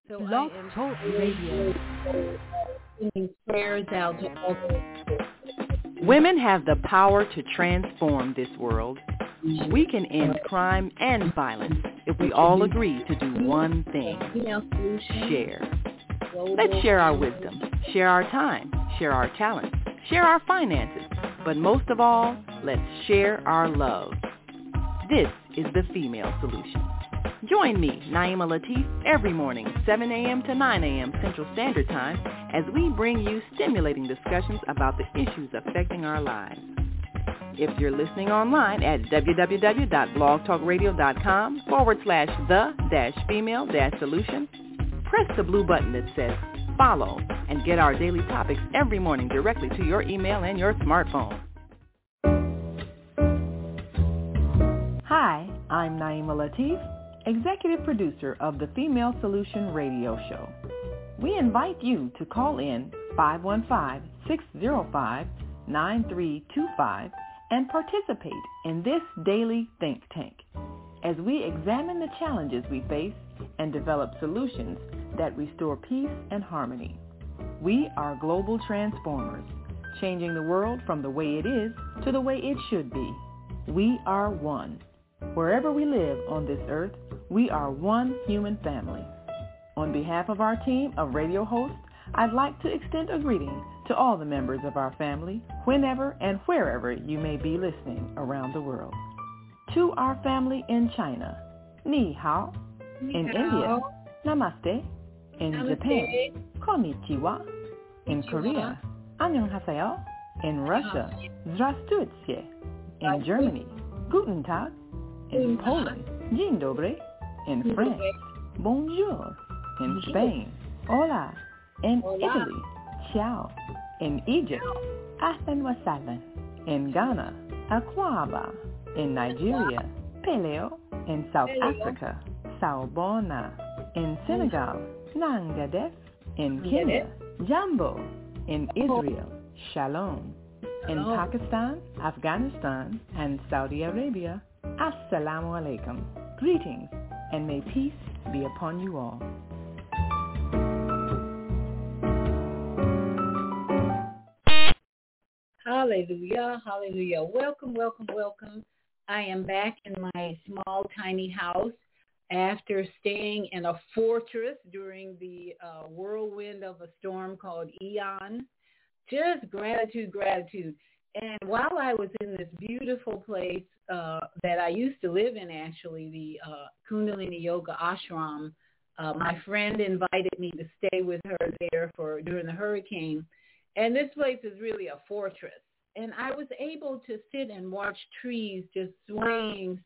So Blog Talk Radio. Sending prayers out to all. Women have the power to transform this world. We can end crime and violence if we all agree to do one thing: share. Let's share our wisdom, share our time, share our talents, share our finances, but most of all, let's share our love. This is the Female Solution. Join me, Naima Latif, every morning, 7 a.m. to 9 a.m. Central Standard Time, as we bring you stimulating discussions about the issues affecting our lives. If you're listening online at www.blogtalkradio.com/the-female-solution, press the blue button that says follow and get our daily topics every morning directly to your email and your smartphone. Hi, I'm Naima Latif, Executive Producer of the Female Solution Radio Show. We invite you to call in 515-605-9325 and participate in this daily think tank as we examine the challenges we face and develop solutions that restore peace and harmony. We are global transformers, changing the world from the way it is to the way it should be. We are one. Wherever we live on this earth, we are one human family. On behalf of our team of radio hosts, I'd like to extend a greeting to all the members of our family, whenever and wherever you may be listening around the world. To our family in China, Ni Hao. In India, Namaste. In Japan, Konnichiwa. In Korea, Annyeonghaseyo. In Russia, Здравствуйте. In Germany, Guten Tag. In Poland, Dzień dobry. In France, Bonjour. In Spain, Hola. In Italy, Ciao. In Egypt, Ahlan wa sahlan. In Ghana, Akwaba. In Nigeria, Peleo. In South Africa, Sawubona. In Senegal, Nangadef. In Kenya, Jambo. In Israel, Shalom. In Pakistan, Afghanistan, and Saudi Arabia, Assalamu alaikum. Greetings, and may peace be upon you all. Hallelujah, hallelujah. Welcome, welcome, welcome. I am back in my small, tiny house after staying in a fortress during the whirlwind of a storm called Ian. Just gratitude, gratitude. And while I was in this beautiful place that I used to live in, actually, the Kundalini Yoga Ashram, my friend invited me to stay with her there during the hurricane. And this place is really a fortress. And I was able to sit and watch trees just swaying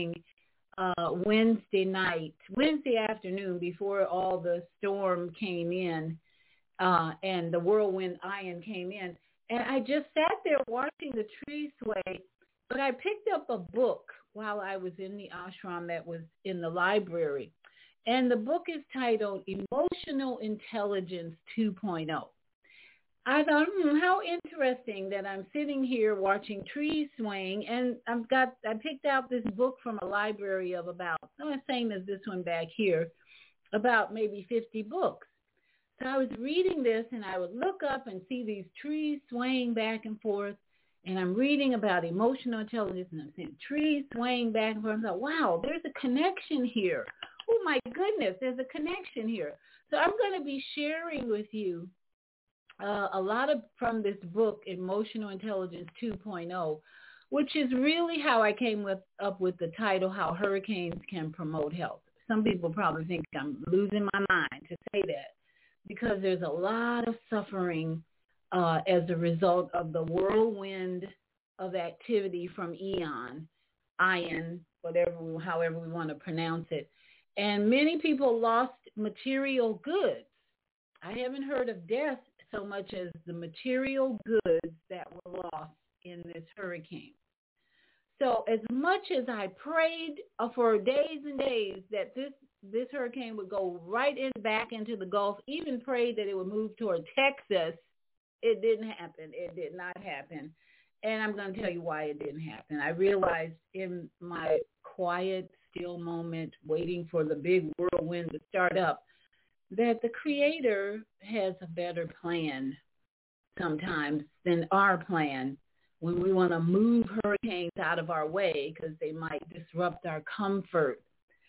Wednesday afternoon before all the storm came in and the whirlwind Ian came in. And I just sat there watching the trees sway. But I picked up a book while I was in the ashram that was in the library. And the book is titled Emotional Intelligence 2.0. I thought, how interesting that I'm sitting here watching trees swaying, and I picked out this book from a library of about, the same as this one back here, about maybe 50 books. So I was reading this, and I would look up and see these trees swaying back and forth, and I'm reading about emotional intelligence, and I'm seeing trees swaying back and forth. I thought, wow, there's a connection here. Oh, my goodness, there's a connection here. So I'm going to be sharing with you a lot from this book, Emotional Intelligence 2.0, which is really how I came up with the title, How Hurricanes Can Promote Health. Some people probably think I'm losing my mind to say that, because there's a lot of suffering as a result of the whirlwind of activity from Ian, however we want to pronounce it. And many people lost material goods. I haven't heard of death so much as the material goods that were lost in this hurricane. So as much as I prayed for days and days that this hurricane would go back into the Gulf, even prayed that it would move toward Texas, it didn't happen. It did not happen. And I'm going to tell you why it didn't happen. I realized in my quiet, still moment, waiting for the big whirlwind to start up, that the Creator has a better plan sometimes than our plan when we want to move hurricanes out of our way because they might disrupt our comfort.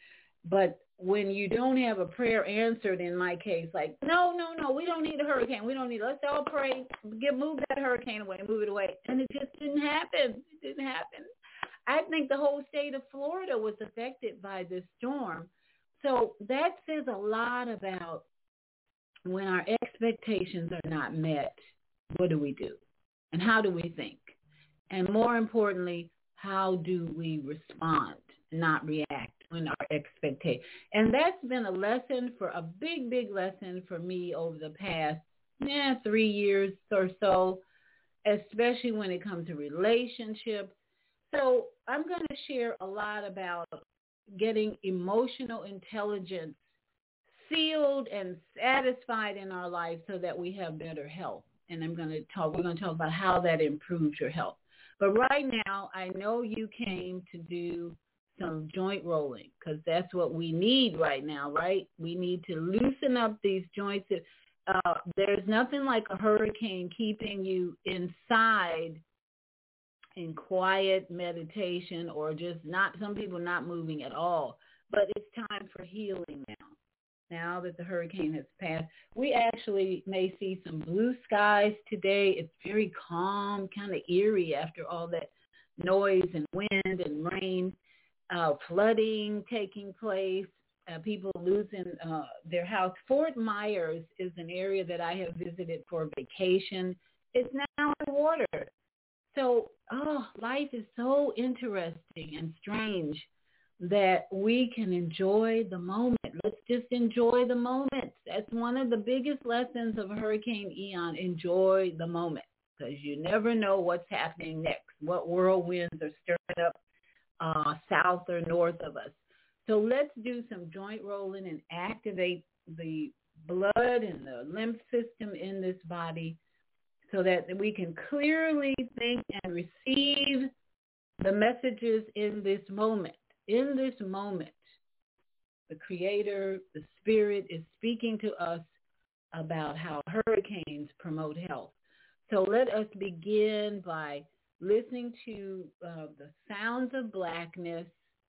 But when you don't have a prayer answered, in my case, like, no, we don't need a hurricane. We don't need, let's all pray, move that hurricane away, move it away. And it just didn't happen. It didn't happen. I think the whole state of Florida was affected by this storm. So that says a lot about when our expectations are not met, what do we do? And how do we think? And more importantly, how do we respond, not react when our expectation? And that's been a lesson for a big, big lesson for me over the past 3 years or so, especially when it comes to relationships. So I'm going to share a lot about getting emotional intelligence sealed and satisfied in our life so that we have better health. And we're going to talk about how that improves your health. But right now, I know you came to do some joint rolling because that's what we need right now, right? We need to loosen up these joints. There's nothing like a hurricane keeping you inside in quiet meditation or just some people not moving at all. But it's time for healing now that the hurricane has passed. We actually may see some blue skies today. It's very calm, kind of eerie after all that noise and wind and rain, flooding taking place, people losing their house. Fort Myers is an area that I have visited for vacation. It's now in water. So, life is so interesting and strange that we can enjoy the moment. Let's just enjoy the moment. That's one of the biggest lessons of Hurricane Ian. Enjoy the moment because you never know what's happening next, what whirlwinds are stirring up south or north of us. So let's do some joint rolling and activate the blood and the lymph system in this body so that we can clearly think and receive the messages in this moment. In this moment, the Creator, the Spirit is speaking to us about how hurricanes promote health. So let us begin by listening to the sounds of blackness,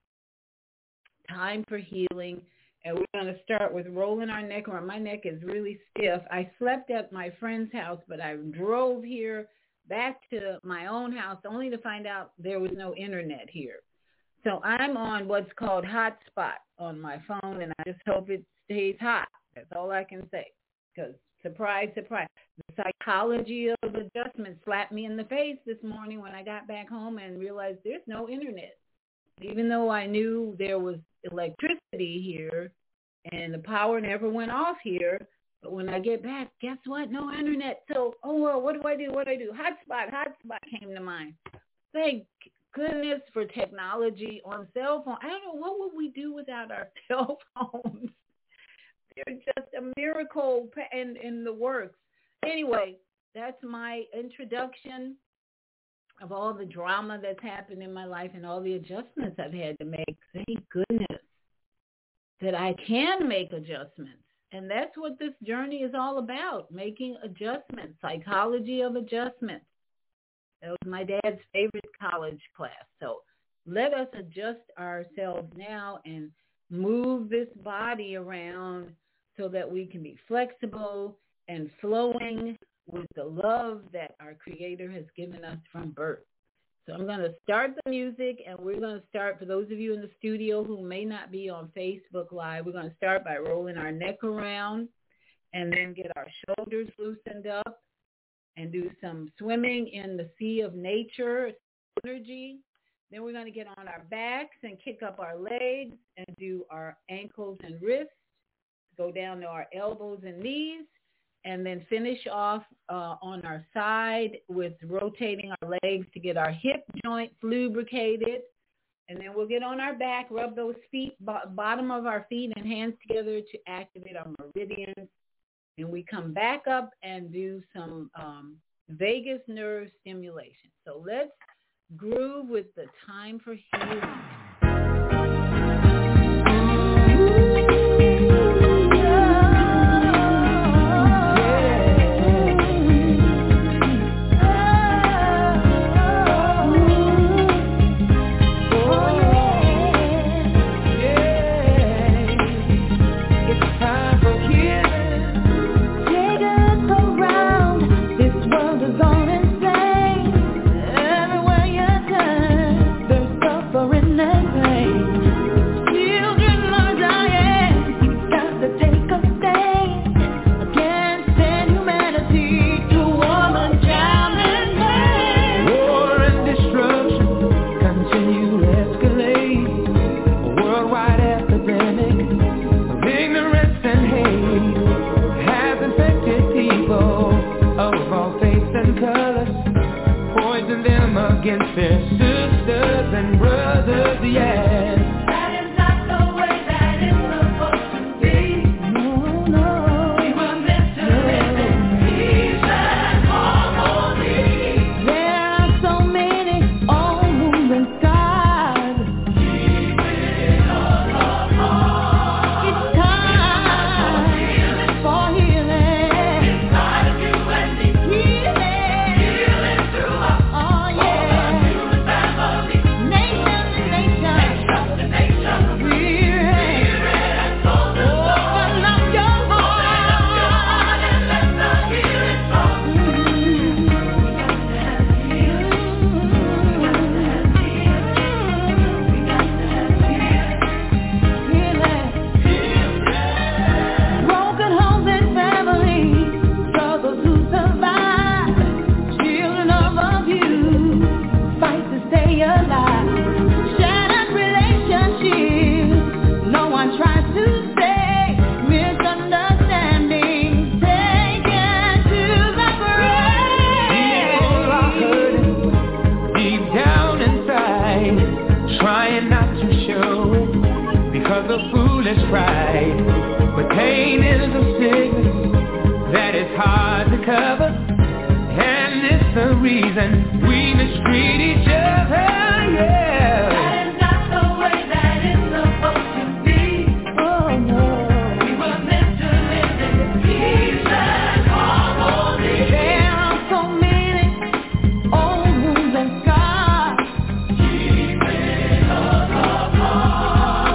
time for healing. And we're going to start with rolling our neck around. My neck is really stiff. I slept at my friend's house, but I drove here back to my own house only to find out there was no internet here. So I'm on what's called hotspot on my phone, and I just hope it stays hot. That's all I can say. Because, surprise, surprise, the psychology of adjustment slapped me in the face this morning when I got back home and realized there's no internet. Even though I knew there was electricity here and the power never went off here, but when I get back, guess what? No internet. So, what do I do? Hotspot came to mind. Thank goodness for technology on cell phone. I don't know, what would we do without our cell phones? They're just a miracle in the works. Anyway, that's my introduction of all the drama that's happened in my life and all the adjustments I've had to make. Thank goodness that I can make adjustments. And that's what this journey is all about, making adjustments, psychology of adjustments. That was my dad's favorite college class. So let us adjust ourselves now and move this body around so that we can be flexible and flowing with the love that our Creator has given us from birth. So I'm going to start the music, and we're going to start, for those of you in the studio who may not be on Facebook Live, we're going to start by rolling our neck around and then get our shoulders loosened up and do some swimming in the sea of nature energy. Then we're going to get on our backs and kick up our legs and do our ankles and wrists, go down to our elbows and knees, and then finish off on our side with rotating our legs to get our hip joints lubricated. And then we'll get on our back, rub those feet, bottom of our feet and hands together to activate our meridians. And we come back up and do some vagus nerve stimulation. So let's groove with the time for healing. pain is a sickness that is hard to cover, and it's the reason we mistreat each other, yeah. That is not the way that it's supposed to be. Oh no. We were meant to live in peace and harmony. There are so many old wounds and scars keeping us apart.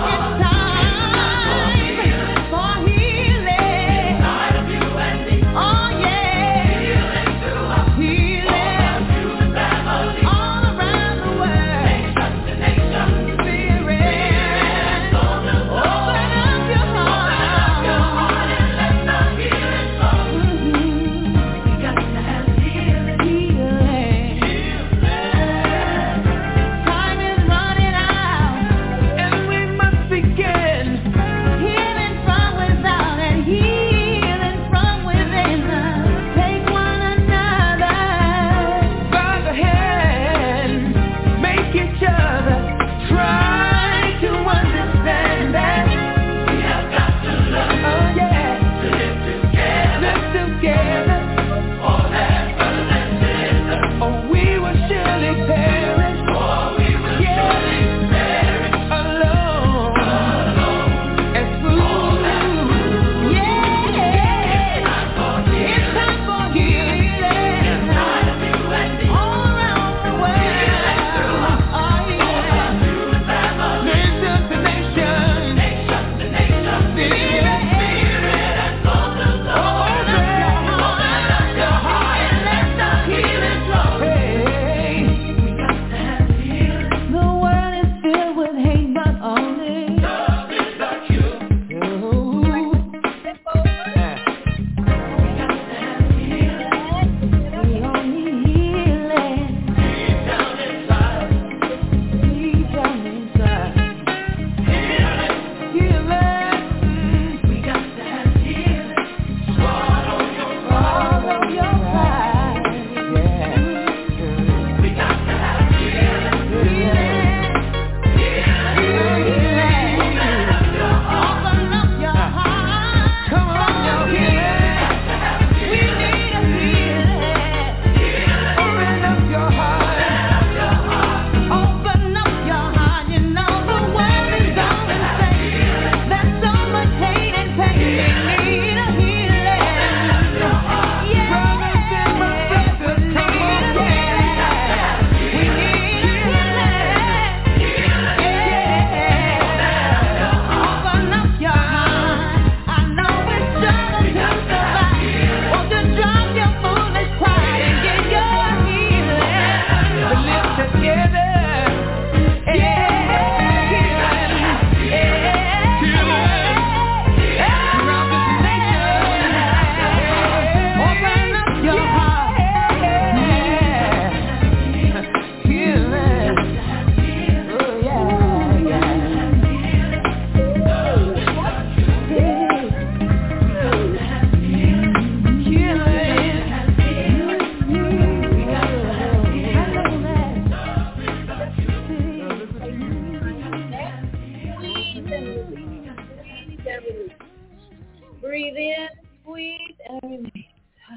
Breathe in, squeeze, and release.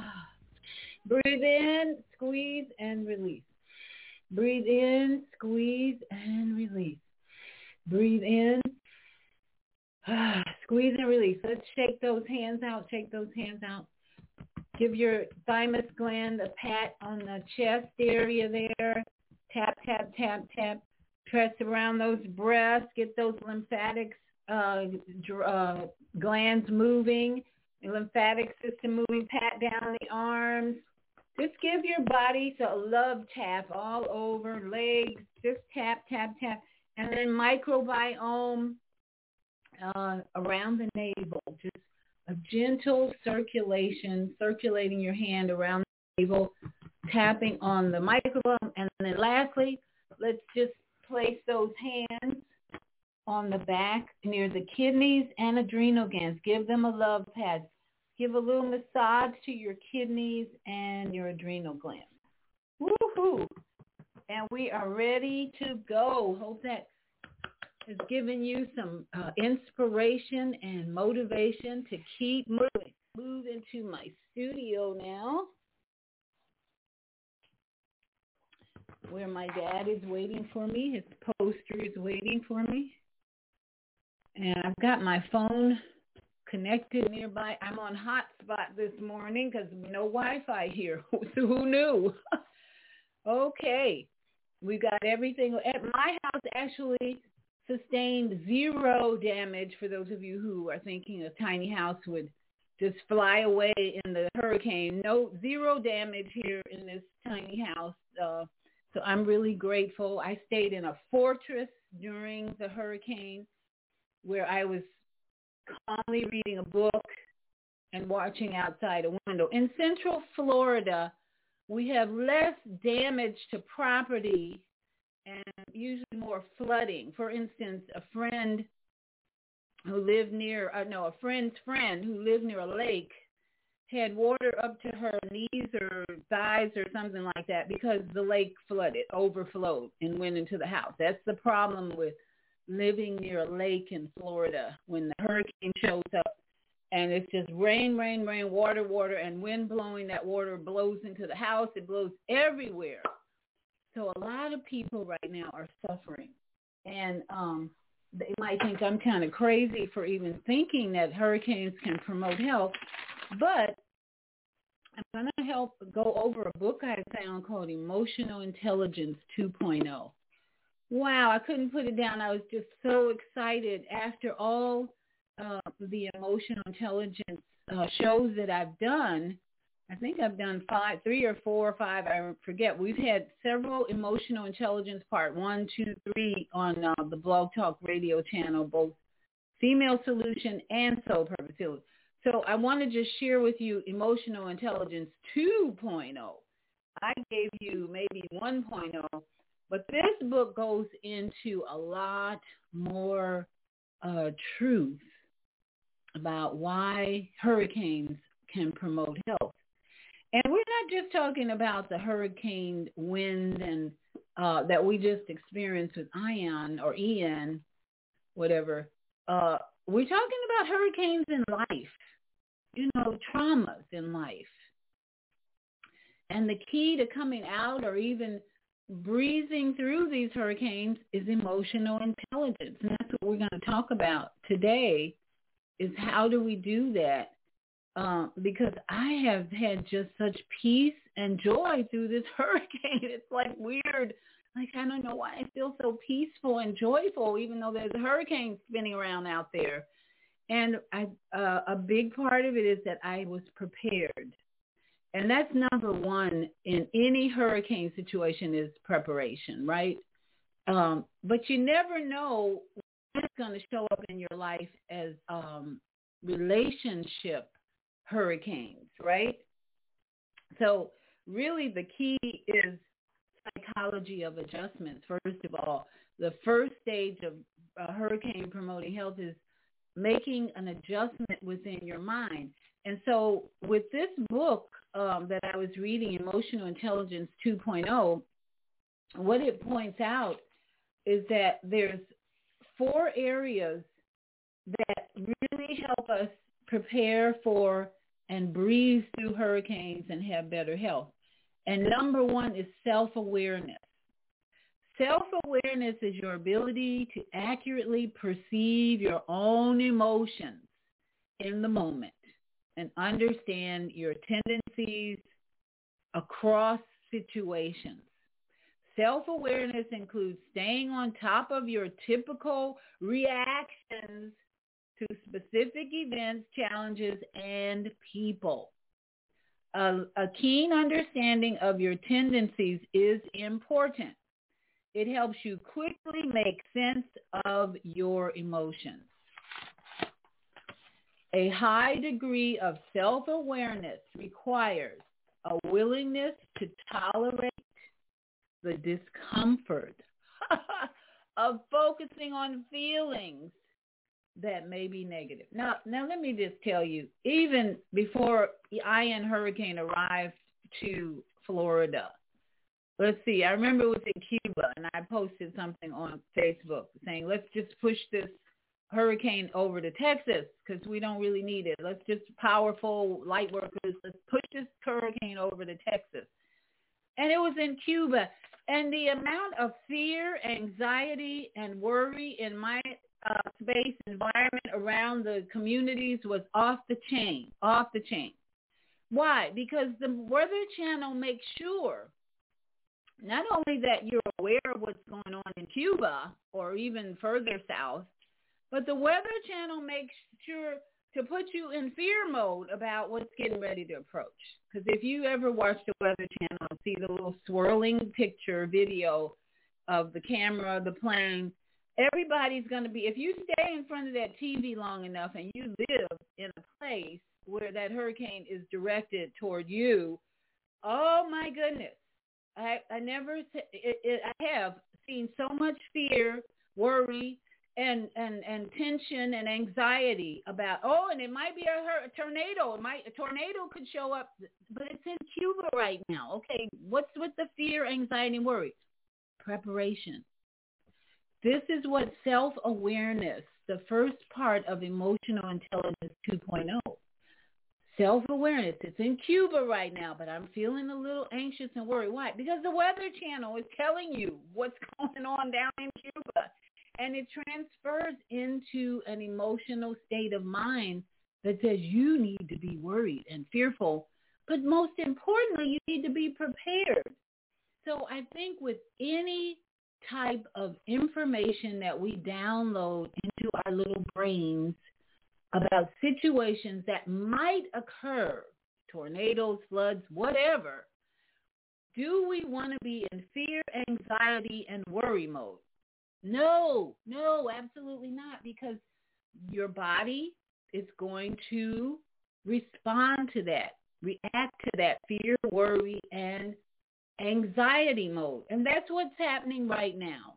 Breathe in, squeeze, and release. Breathe in, squeeze, and release. Breathe in, squeeze, and release. Let's shake those hands out. Shake those hands out. Give your thymus gland a pat on the chest area there. Tap, tap, tap, tap. Press around those breasts. Get those lymphatics glands moving, the lymphatic system moving. Pat down the arms. Just give your body a love tap all over, legs. Just tap, tap, tap. And then microbiome around the navel. Just a gentle circulation, circulating your hand around the navel, tapping on the microbiome. And then lastly, let's just place those hands on the back near the kidneys and adrenal glands. Give them a love pat. Give a little massage to your kidneys and your adrenal glands. Woohoo! And we are ready to go. Hope that has given you some inspiration and motivation to keep moving. Move into my studio now, where my dad is waiting for me. His poster is waiting for me. And I've got my phone connected nearby. I'm on hotspot this morning because no Wi-Fi here. Who knew? Okay. We got everything. At my house actually sustained 0 damage. For those of you who are thinking a tiny house would just fly away in the hurricane. No, 0 damage here in this tiny house. So I'm really grateful. I stayed in a fortress during the hurricane where I was calmly reading a book and watching outside a window. In Central Florida, we have less damage to property and usually more flooding. For instance, a friend's friend who lived near a lake had water up to her knees or thighs or something like that because the lake overflowed and went into the house. That's the problem with living near a lake in Florida when the hurricane shows up and it's just rain, water, and wind blowing. That water blows into the house. It blows everywhere. So a lot of people right now are suffering. And they might think I'm kind of crazy for even thinking that hurricanes can promote health. But I'm going to help go over a book I found called Emotional Intelligence 2.0. Wow, I couldn't put it down. I was just so excited after all the emotional intelligence shows that I've done. I think I've done 3 or 4 or 5. I forget. We've had several emotional intelligence part 1, 2, 3 on the Blog Talk Radio channel, both Female Solution and Soul Purpose Healing. So I want to just share with you Emotional Intelligence 2.0. I gave you maybe 1.0, but this book goes into a lot more truth about why hurricanes can promote health. And we're not just talking about the hurricane wind and that we just experienced with Ian, whatever. We're talking about hurricanes in life, traumas in life. And the key to coming out or even breezing through these hurricanes is emotional intelligence. And that's what we're going to talk about today, is how do we do that? Because I have had just such peace and joy through this hurricane. It's like weird. Like, I don't know why I feel so peaceful and joyful, even though there's a hurricane spinning around out there. And a big part of it is that I was prepared. And that's number one in any hurricane situation is preparation, right? But you never know what's going to show up in your life as relationship hurricanes, right? So really the key is psychology of adjustments. First of all, the first stage of hurricane promoting health is making an adjustment within your mind. And so with this book that I was reading, Emotional Intelligence 2.0, what it points out is that there's 4 areas that really help us prepare for and breeze through hurricanes and have better health. And number 1 is self-awareness. Self-awareness is your ability to accurately perceive your own emotions in the moment and understand your tendencies across situations. Self-awareness includes staying on top of your typical reactions to specific events, challenges, and people. A keen understanding of your tendencies is important. It helps you quickly make sense of your emotions. A high degree of self-awareness requires a willingness to tolerate the discomfort of focusing on feelings that may be negative. Now let me just tell you, even before Ian hurricane arrived to Florida, let's see, I remember it was in Cuba, and I posted something on Facebook saying, let's just push this hurricane over to Texas because we don't really need it. Let's just powerful light workers, let's push this hurricane over to Texas. And it was in Cuba. And the amount of fear, anxiety, and worry in my space environment around the communities was off the chain. Why? Because the Weather Channel makes sure not only that you're aware of what's going on in Cuba or even further south, but the Weather Channel makes sure to put you in fear mode about what's getting ready to approach. Because if you ever watch the Weather Channel and see the little swirling picture video of the camera, the plane, everybody's going to be, if you stay in front of that TV long enough and you live in a place where that hurricane is directed toward you, oh my goodness. I have seen so much fear, worry, and tension and anxiety about, and it might be a tornado. A tornado could show up, but it's in Cuba right now. Okay, what's with the fear, anxiety, and worry? Preparation. This is what self-awareness, the first part of Emotional Intelligence 2.0. Self-awareness. It's in Cuba right now, but I'm feeling a little anxious and worried. Why? Because the Weather Channel is telling you what's going on down in Cuba. And it transfers into an emotional state of mind that says you need to be worried and fearful. But most importantly, you need to be prepared. So I think with any type of information that we download into our little brains about situations that might occur, tornadoes, floods, whatever, do we want to be in fear, anxiety, and worry mode? No, absolutely not, because your body is going to respond to that, react to that fear, worry, and anxiety mode. And that's what's happening right now.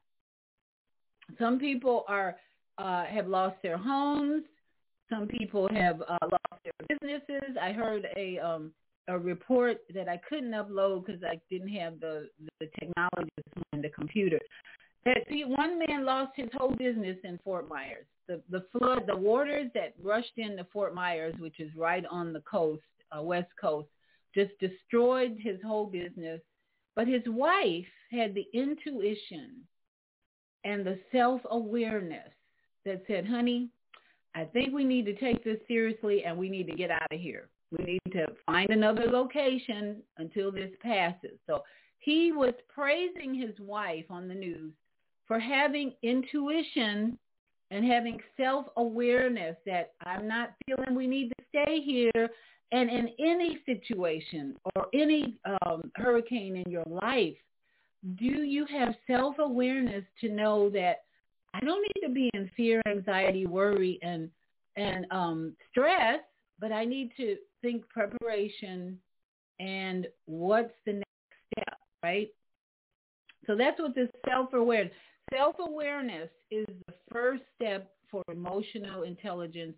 Some people have lost their homes. Some people have lost their businesses. I heard a report that I couldn't upload because I didn't have the technology on the computer. That one man lost his whole business in Fort Myers. The flood, the waters that rushed into Fort Myers, which is right on the coast, west coast, just destroyed his whole business. But his wife had the intuition and the self-awareness that said, honey, I think we need to take this seriously and we need to get out of here. We need to find another location until this passes. So he was praising his wife on the news for having intuition and having self-awareness that I'm not feeling we need to stay here. And in any situation or any hurricane in your life, do you have self-awareness to know that I don't need to be in fear, anxiety, worry, and stress, but I need to think preparation and what's the next step, right? So that's what this self-awareness. Self-awareness is the first step for Emotional Intelligence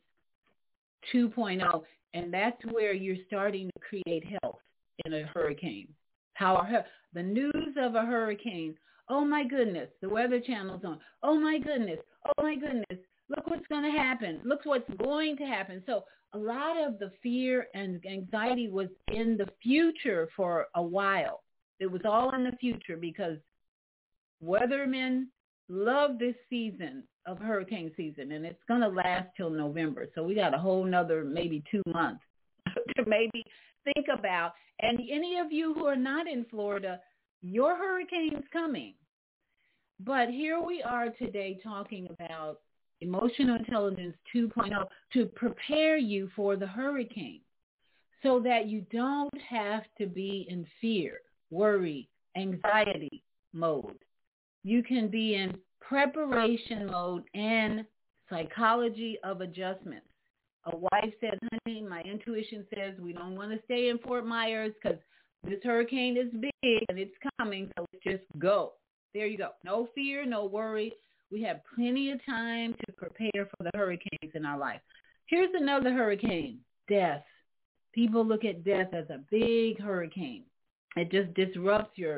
2.0, and that's where you're starting to create health in a hurricane. The news of a hurricane, oh my goodness, the Weather Channel's on. Oh my goodness, look what's going to happen. Look what's going to happen. So a lot of the fear and anxiety was in the future for a while. It was all in the future because weathermen love this season of hurricane season, and it's going to last till November. So we got a whole nother maybe 2 months to maybe think about. And any of you who are not in Florida, your hurricane's coming. But here we are today talking about Emotional Intelligence 2.0 to prepare you for the hurricane so that you don't have to be in fear, worry, anxiety mode. You can be in preparation mode and psychology of adjustments. A wife said, honey, my intuition says we don't want to stay in Fort Myers because this hurricane is big and it's coming, so let's just go. There you go. No fear, no worry. We have plenty of time to prepare for the hurricanes in our life. Here's another hurricane, death. People look at death as a big hurricane. It just disrupts your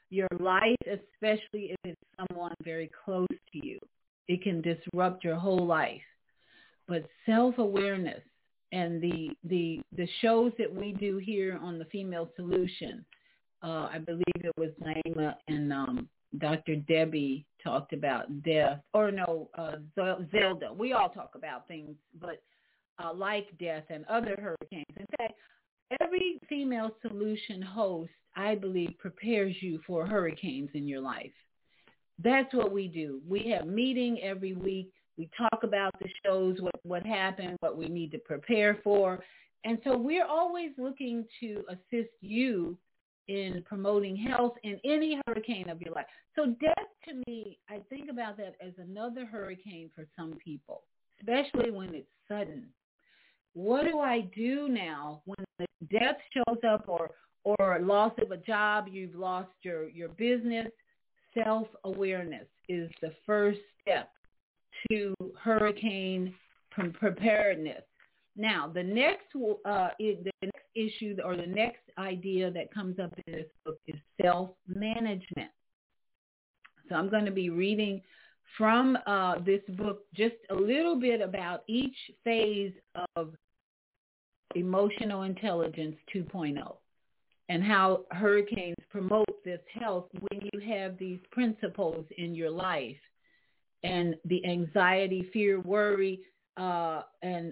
your life, especially if it's someone very close to you. It can disrupt your whole life. But self-awareness and the shows that we do here on the Female Solution, I believe it was Naima and Dr. Debbie talked about death, or no, Zelda. We all talk about things, but like death and other hurricanes. In fact, every Female Solution host, I believe, prepares you for hurricanes in your life. That's what we do. We have meeting every week. We talk about the shows, what happened, what we need to prepare for. And so we're always looking to assist you in promoting health in any hurricane of your life. So death, to me, I think about that as another hurricane for some people, especially when it's sudden. What do I do now when the death shows up or loss of a job, you've lost your business? Self-awareness is the first step to hurricane preparedness. Now, the next issue or the next idea that comes up in this book is self-management. So I'm going to be reading from this book just a little bit about each phase of Emotional Intelligence 2.0 and how hurricanes promote this health when you have these principles in your life. And the anxiety, fear, worry, and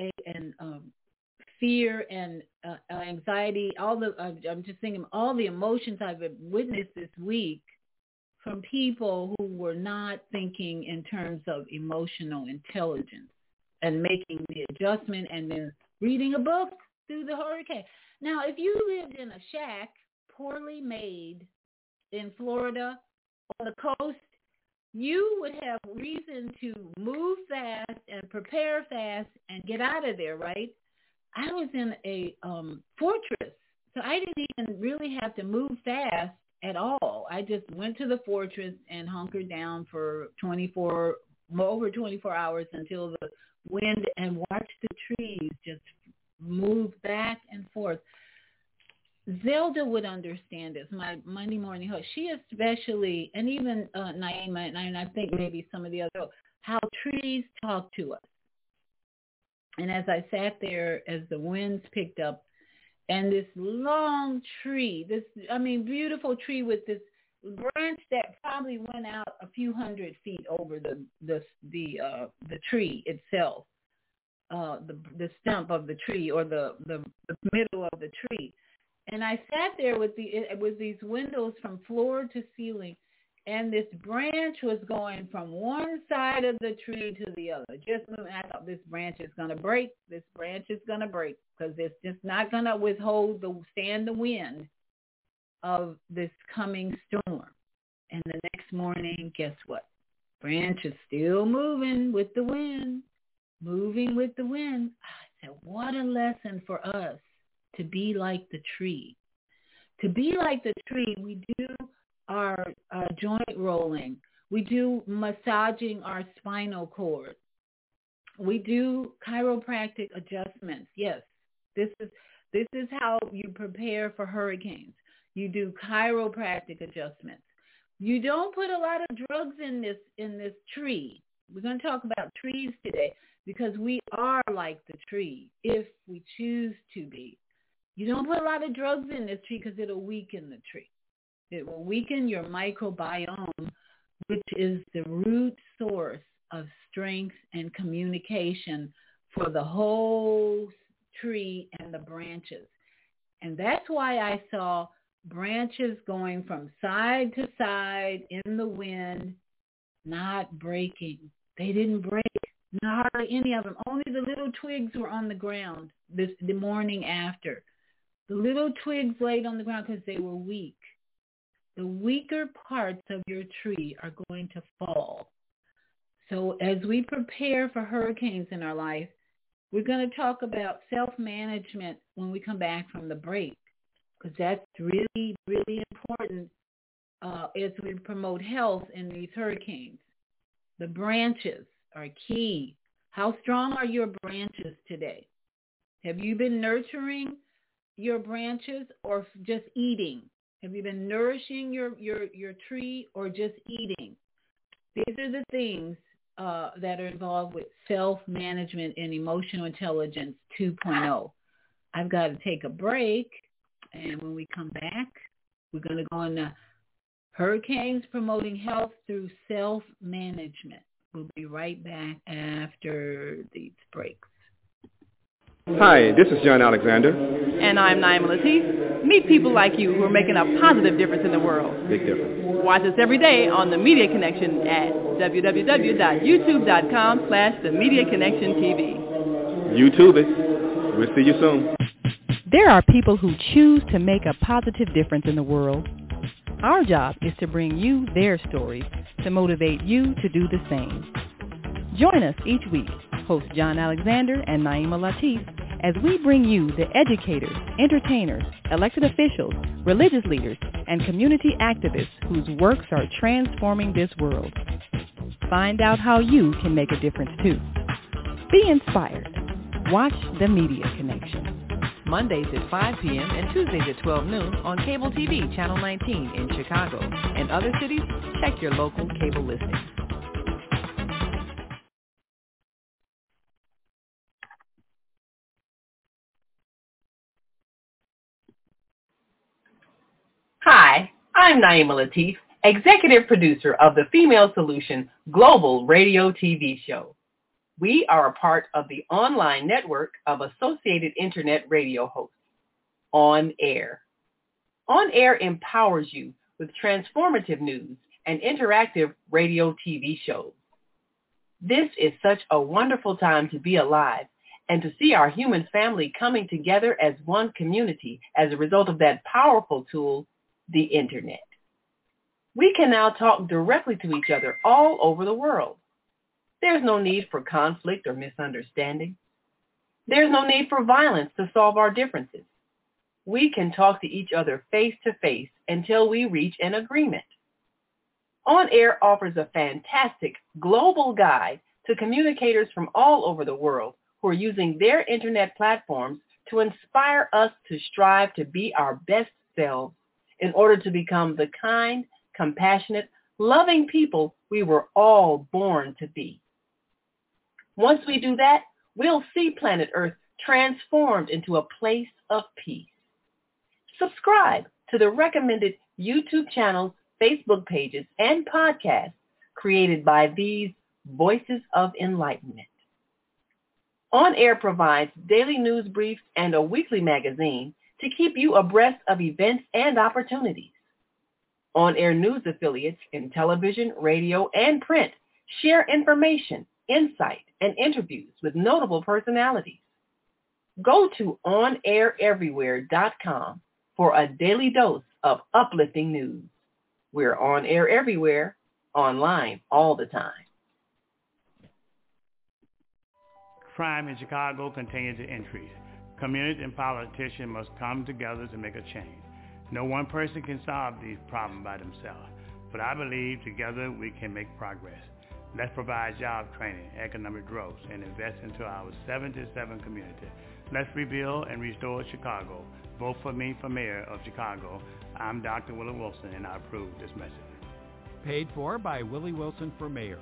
fear and anxiety, I'm just thinking all the emotions I've witnessed this week from people who were not thinking in terms of emotional intelligence and making the adjustment and then reading a book through the hurricane. Now, if you lived in a shack, poorly made, in Florida, on the coast, you would have reason to move fast and prepare fast and get out of there, right? I was in a fortress, so I didn't even really have to move fast at all. I just went to the fortress and hunkered down for over 24 hours until the wind, and watched the trees just move back and forth. Zelda would understand this, my Monday morning host. She especially, and even Naima, and I think maybe some of the other, how trees talk to us. And as I sat there, as the winds picked up, and this long tree, beautiful tree with this branch that probably went out a few 100 feet over the tree itself, the stump of the tree or the middle of the tree. And I sat there with these windows from floor to ceiling, and this branch was going from one side of the tree to the other. Just moving. I thought, this branch is going to break. This branch is going to break because it's just not going to stand the wind of this coming storm. And the next morning, guess what? Branch is still moving with the wind, moving with the wind. I said, what a lesson for us. To be like the tree. To be like the tree, we do our joint rolling. We do massaging our spinal cord. We do chiropractic adjustments. Yes, this is how you prepare for hurricanes. You do chiropractic adjustments. You don't put a lot of drugs in this tree. We're going to talk about trees today because we are like the tree if we choose to be. You don't put a lot of drugs in this tree because it'll weaken the tree. It will weaken your microbiome, which is the root source of strength and communication for the whole tree and the branches. And that's why I saw branches going from side to side in the wind, not breaking. They didn't break, not hardly any of them. Only the little twigs were on the ground the morning after. The little twigs laid on the ground because they were weak. The weaker parts of your tree are going to fall. So as we prepare for hurricanes in our life, we're going to talk about self-management when we come back from the break, because that's really, really important as we promote health in these hurricanes. The branches are key. How strong are your branches today? Have you been nurturing your branches or just eating? Have you been nourishing your tree or just eating? These are the things that are involved with self-management and emotional intelligence 2.0. I've got to take a break, and when we come back, we're going to go into hurricanes promoting health through self-management. We'll be right back after these breaks. Hi, this is John Alexander. And I'm Naima Latif. Meet people like you who are making a positive difference in the world. Big difference. Watch us every day on The Media Connection at www.youtube.com/The Media Connection TV. YouTube it. We'll see you soon. There are people who choose to make a positive difference in the world. Our job is to bring you their stories to motivate you to do the same. Join us each week, host John Alexander and Naima Latif, as we bring you the educators, entertainers, elected officials, religious leaders, and community activists whose works are transforming this world. Find out how you can make a difference too. Be inspired. Watch The Media Connection. Mondays at 5 p.m. and Tuesdays at 12 noon on Cable TV, Channel 19 in Chicago. In other cities, check your local cable listings. Hi, I'm Naima Latif, executive producer of the Female Solution Global Radio TV show. We are a part of the online network of Associated Internet radio hosts, On Air. On Air empowers you with transformative news and interactive radio TV shows. This is such a wonderful time to be alive and to see our human family coming together as one community as a result of that powerful tool, the Internet. We can now talk directly to each other all over the world. There's no need for conflict or misunderstanding. There's no need for violence to solve our differences. We can talk to each other face to face until we reach an agreement. On Air offers a fantastic global guide to communicators from all over the world who are using their internet platforms to inspire us to strive to be our best selves in order to become the kind, compassionate, loving people we were all born to be. Once we do that, we'll see planet Earth transformed into a place of peace. Subscribe to the recommended YouTube channels, Facebook pages, and podcasts created by these Voices of Enlightenment. On Air provides daily news briefs and a weekly magazine to keep you abreast of events and opportunities. On Air news affiliates in television, radio, and print share information, insight, and interviews with notable personalities. Go to onaireverywhere.com for a daily dose of uplifting news. We're on air everywhere, online all the time. Crime in Chicago continues to increase. Communities and politicians must come together to make a change. No one person can solve these problems by themselves, but I believe together we can make progress. Let's provide job training, economic growth, and invest into our 77 community. Let's rebuild and restore Chicago. Vote for me for mayor of Chicago. I'm Dr. Willie Wilson, and I approve this message. Paid for by Willie Wilson for mayor.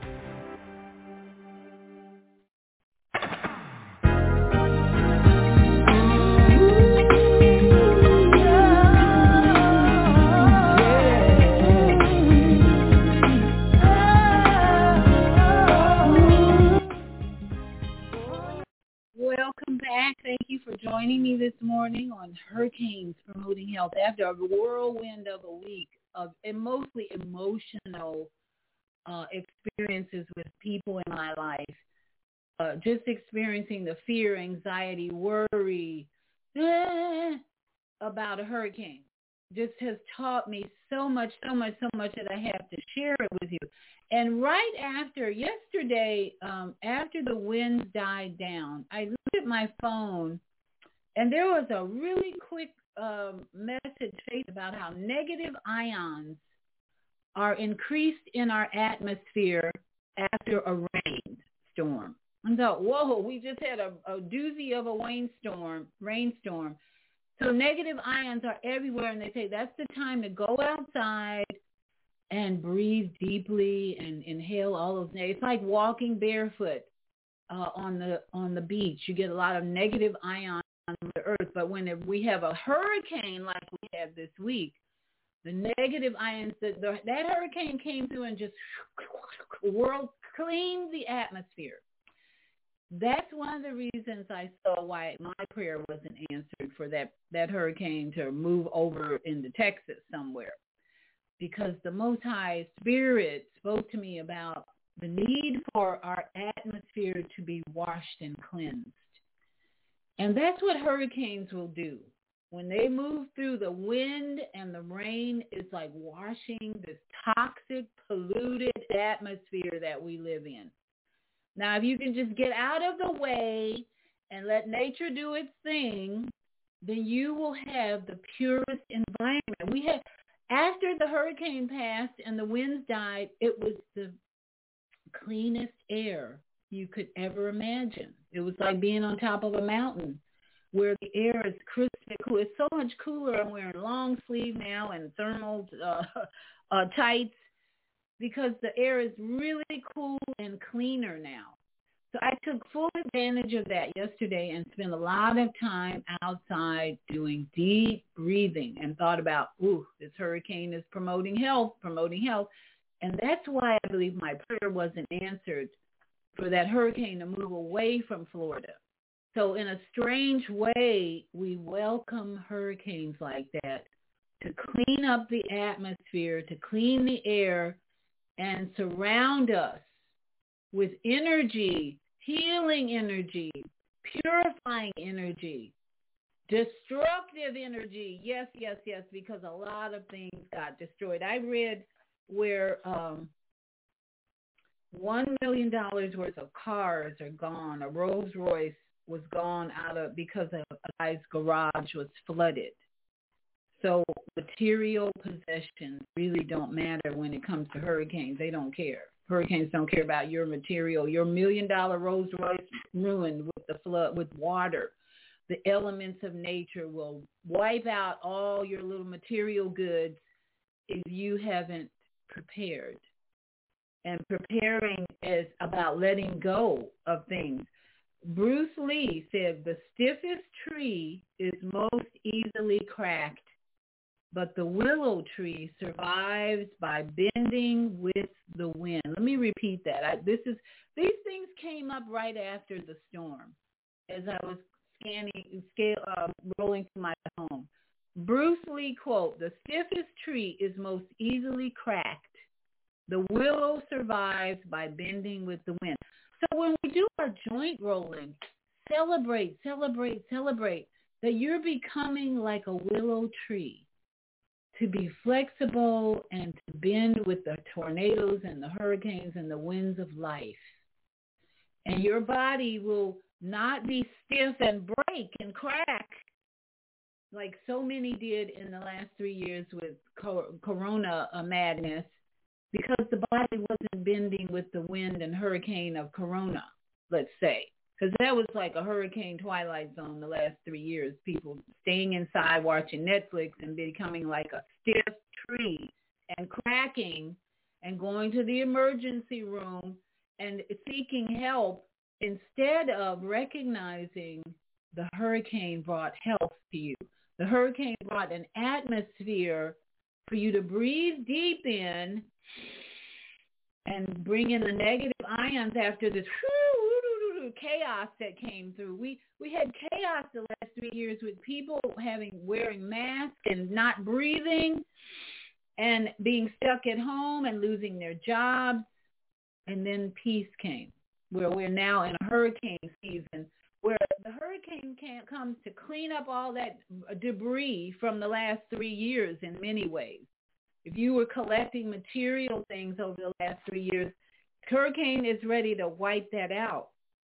Welcome back. Thank you for joining me this morning on Hurricanes Promoting Health. After a whirlwind of a week of mostly emotional experiences with people in my life, just experiencing the fear, anxiety, worry about a hurricane just has taught me so much that I have to share it with you. And right after yesterday, after the winds died down, I looked at my phone, and there was a really quick message about how negative ions are increased in our atmosphere after a rainstorm. I thought, whoa, we just had a doozy of a rainstorm. So negative ions are everywhere, and they say that's the time to go outside and breathe deeply and inhale all those. It's like walking barefoot on the beach. You get a lot of negative ions on the earth, but when we have a hurricane like we had this week, the negative ions, that hurricane came through and just cleaned the atmosphere. That's one of the reasons I saw why my prayer wasn't answered for that hurricane to move over into Texas somewhere. Because the Most High Spirit spoke to me about the need for our atmosphere to be washed and cleansed. And that's what hurricanes will do. When they move through, the wind and the rain is like washing this toxic, polluted atmosphere that we live in. Now, if you can just get out of the way and let nature do its thing, then you will have the purest environment. After the hurricane passed and the winds died, it was the cleanest air you could ever imagine. It was like being on top of a mountain where the air is crisp and cool. It's so much cooler. I'm wearing long sleeve now and thermal tights because the air is really cool and cleaner now. So I took full advantage of that yesterday and spent a lot of time outside doing deep breathing and thought about, this hurricane is promoting health. And that's why I believe my prayer wasn't answered for that hurricane to move away from Florida. So in a strange way, we welcome hurricanes like that to clean up the atmosphere, to clean the air, and surround us with energy, healing energy, purifying energy, destructive energy. Yes, because a lot of things got destroyed. I read where $1 million worth of cars are gone. A Rolls Royce was gone because a guy's garage was flooded. So material possessions really don't matter when it comes to hurricanes. They don't care. Hurricanes don't care about your material. Your $1 million Rolls Royce ruined with the flood, with water. The elements of nature will wipe out all your little material goods if you haven't prepared. And preparing is about letting go of things. Bruce Lee said the stiffest tree is most easily cracked, but the willow tree survives by bending with the wind. Let me repeat that. These things came up right after the storm as I was rolling through my home. Bruce Lee quote, the stiffest tree is most easily cracked. The willow survives by bending with the wind. So when we do our joint rolling, celebrate that you're becoming like a willow tree, to be flexible and to bend with the tornadoes and the hurricanes and the winds of life. And your body will not be stiff and break and crack like so many did in the last 3 years with corona madness, because the body wasn't bending with the wind and hurricane of corona, let's say. Because that was like a hurricane twilight zone the last 3 years. People staying inside watching Netflix and becoming like a stiff tree and cracking and going to the emergency room and seeking help instead of recognizing the hurricane brought health to you. The hurricane brought an atmosphere for you to breathe deep in and bring in the negative ions after this chaos that came through. We had chaos the last 3 years with people wearing masks and not breathing and being stuck at home and losing their jobs. And then peace came, where we're now in a hurricane season, where the hurricane comes to clean up all that debris from the last 3 years in many ways. If you were collecting material things over the last 3 years, hurricane is ready to wipe that out.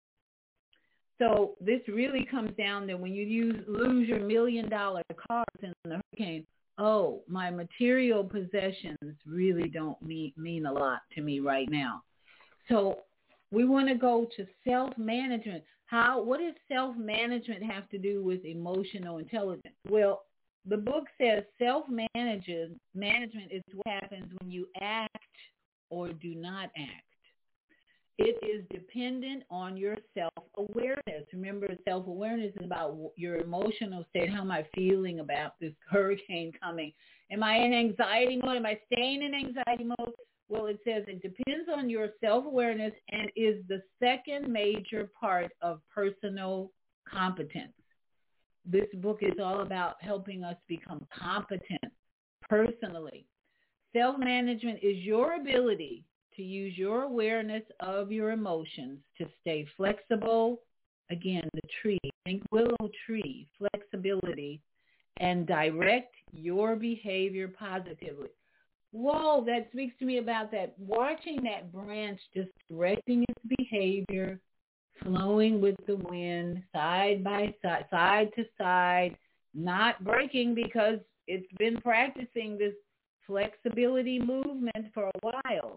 So this really comes down to when you lose your $1 million cars in the hurricane, my material possessions really don't mean a lot to me right now. So we want to go to self-management. What does self-management have to do with emotional intelligence? Well, the book says self-management is what happens when you act or do not act. It is dependent on your self-awareness. Remember, self-awareness is about your emotional state. How am I feeling about this hurricane coming? Am I in anxiety mode? Am I staying in anxiety mode? Well, it says it depends on your self-awareness and is the second major part of personal competence. This book is all about helping us become competent personally. Self-management is your ability to use your awareness of your emotions to stay flexible. Again, the tree, think willow tree, flexibility, and direct your behavior positively. Whoa, that speaks to me about that, watching that branch just directing its behavior, flowing with the wind, side by side, side to side, not breaking because it's been practicing this flexibility movement for a while.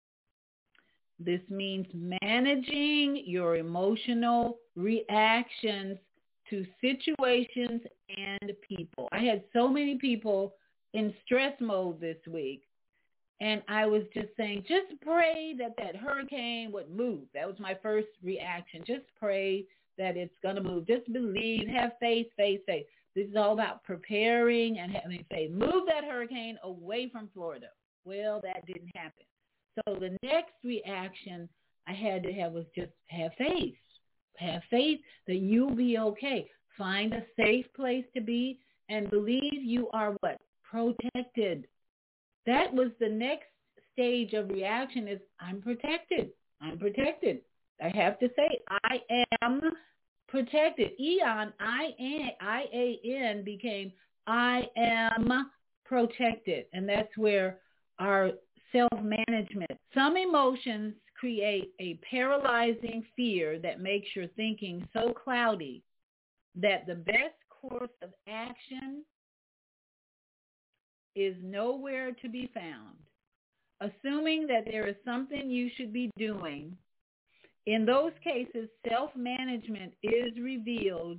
This means managing your emotional reactions to situations and people. I had so many people in stress mode this week, and I was just saying, just pray that hurricane would move. That was my first reaction. Just pray that it's going to move. Just believe, have faith, faith, faith. This is all about preparing and having faith. Move that hurricane away from Florida. Well, that didn't happen. So the next reaction I had to have was just have faith. Have faith that you'll be okay. Find a safe place to be and believe you are what? Protected. That was the next stage of reaction is I'm protected. I'm protected. I have to say I am protected. Eon, I-A-N became I am protected. And that's where our self-management. Some emotions create a paralyzing fear that makes your thinking so cloudy that the best course of action is nowhere to be found. Assuming that there is something you should be doing, in those cases, self-management is revealed.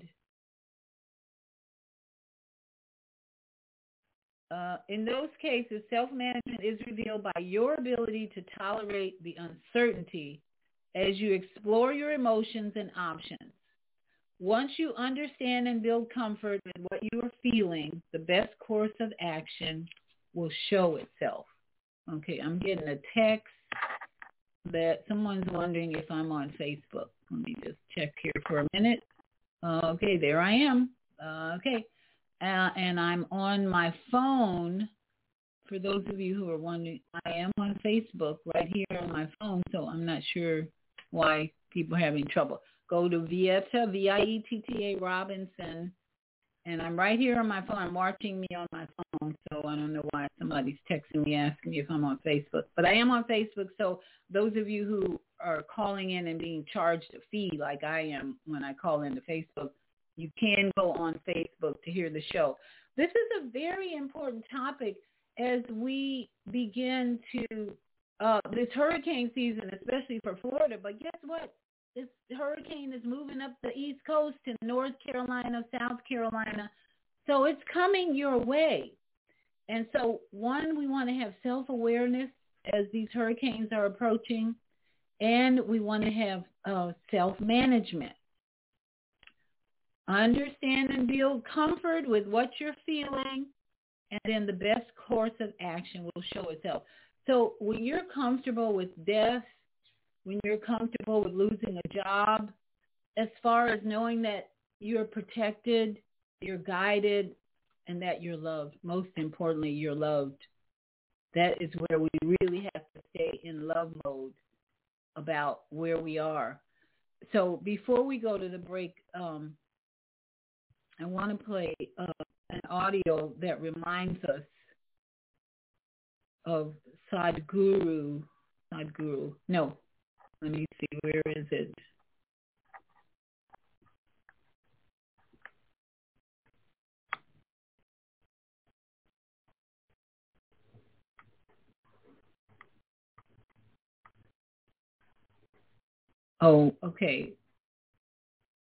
In those cases, self-management is revealed by your ability to tolerate the uncertainty as you explore your emotions and options. Once you understand and build comfort with what you are feeling, the best course of action will show itself. Okay, I'm getting a text that someone's wondering if I'm on Facebook. Let me just check here for a minute. Okay, there I am. Okay. And I'm on my phone. For those of you who are wondering, I am on Facebook right here on my phone, so I'm not sure why people are having trouble. Go to Vietta, V-I-E-T-T-A Robinson, and I'm right here on my phone. I'm watching me on my phone, so I don't know why somebody's texting me asking me if I'm on Facebook. But I am on Facebook, so those of you who are calling in and being charged a fee like I am when I call into Facebook, you can go on Facebook to hear the show. This is a very important topic as we begin to this hurricane season, especially for Florida. But guess what? This hurricane is moving up the East Coast to North Carolina, South Carolina. So it's coming your way. And so, one, we want to have self-awareness as these hurricanes are approaching, and we want to have self-management. Understand and build comfort with what you're feeling, and then the best course of action will show itself. So when you're comfortable with death, when you're comfortable with losing a job, as far as knowing that you're protected, you're guided, and that you're loved, most importantly, you're loved, that is where we really have to stay in love mode about where we are. So before we go to the break, I want to play an audio that reminds us of Sadhguru. No, let me see, where is it? Oh, okay.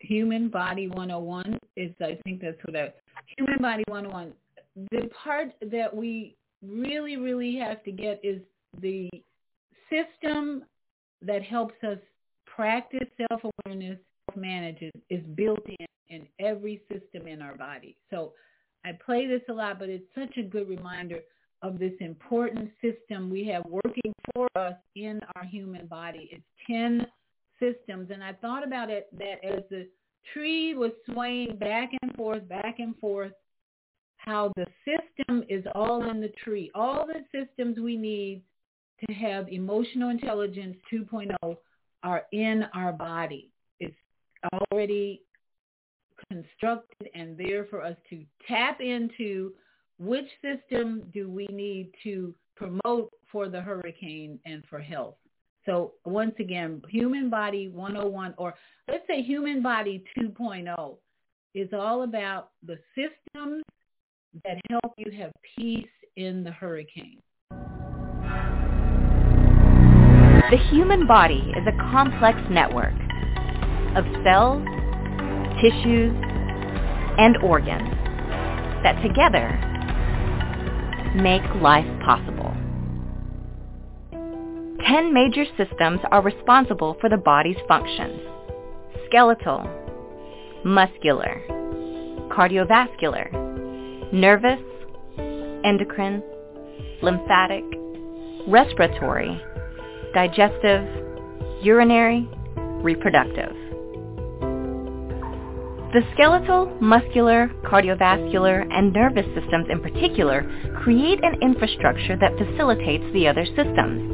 Human Body 101 is, I think that's what Human Body 101. The part that we really, really have to get is the system that helps us practice self-awareness, self-management is built in every system in our body. So I play this a lot, but it's such a good reminder of this important system we have working for us in our human body. It's 10 systems. And I thought about it that as the tree was swaying back and forth, how the system is all in the tree. All the systems we need to have emotional intelligence 2.0 are in our body. It's already constructed and there for us to tap into. Which system do we need to promote for the hurricane and for health? So once again, Human Body 101, or let's say Human Body 2.0, is all about the systems that help you have peace in the hurricane. The human body is a complex network of cells, tissues, and organs that together make life possible. 10 major systems are responsible for the body's functions: skeletal, muscular, cardiovascular, nervous, endocrine, lymphatic, respiratory, digestive, urinary, reproductive. The skeletal, muscular, cardiovascular, and nervous systems in particular create an infrastructure that facilitates the other systems.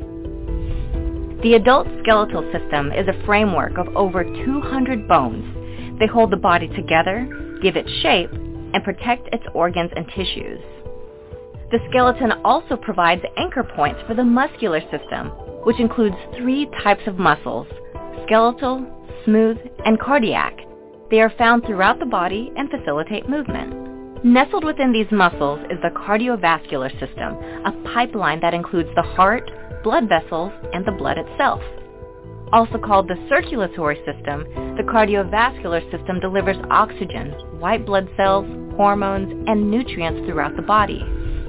The adult skeletal system is a framework of over 200 bones. They hold the body together, give it shape, and protect its organs and tissues. The skeleton also provides anchor points for the muscular system, which includes 3 types of muscles: skeletal, smooth, and cardiac. They are found throughout the body and facilitate movement. Nestled within these muscles is the cardiovascular system, a pipeline that includes the heart, blood vessels, and the blood itself. Also called the circulatory system, the cardiovascular system delivers oxygen, white blood cells, hormones, and nutrients throughout the body.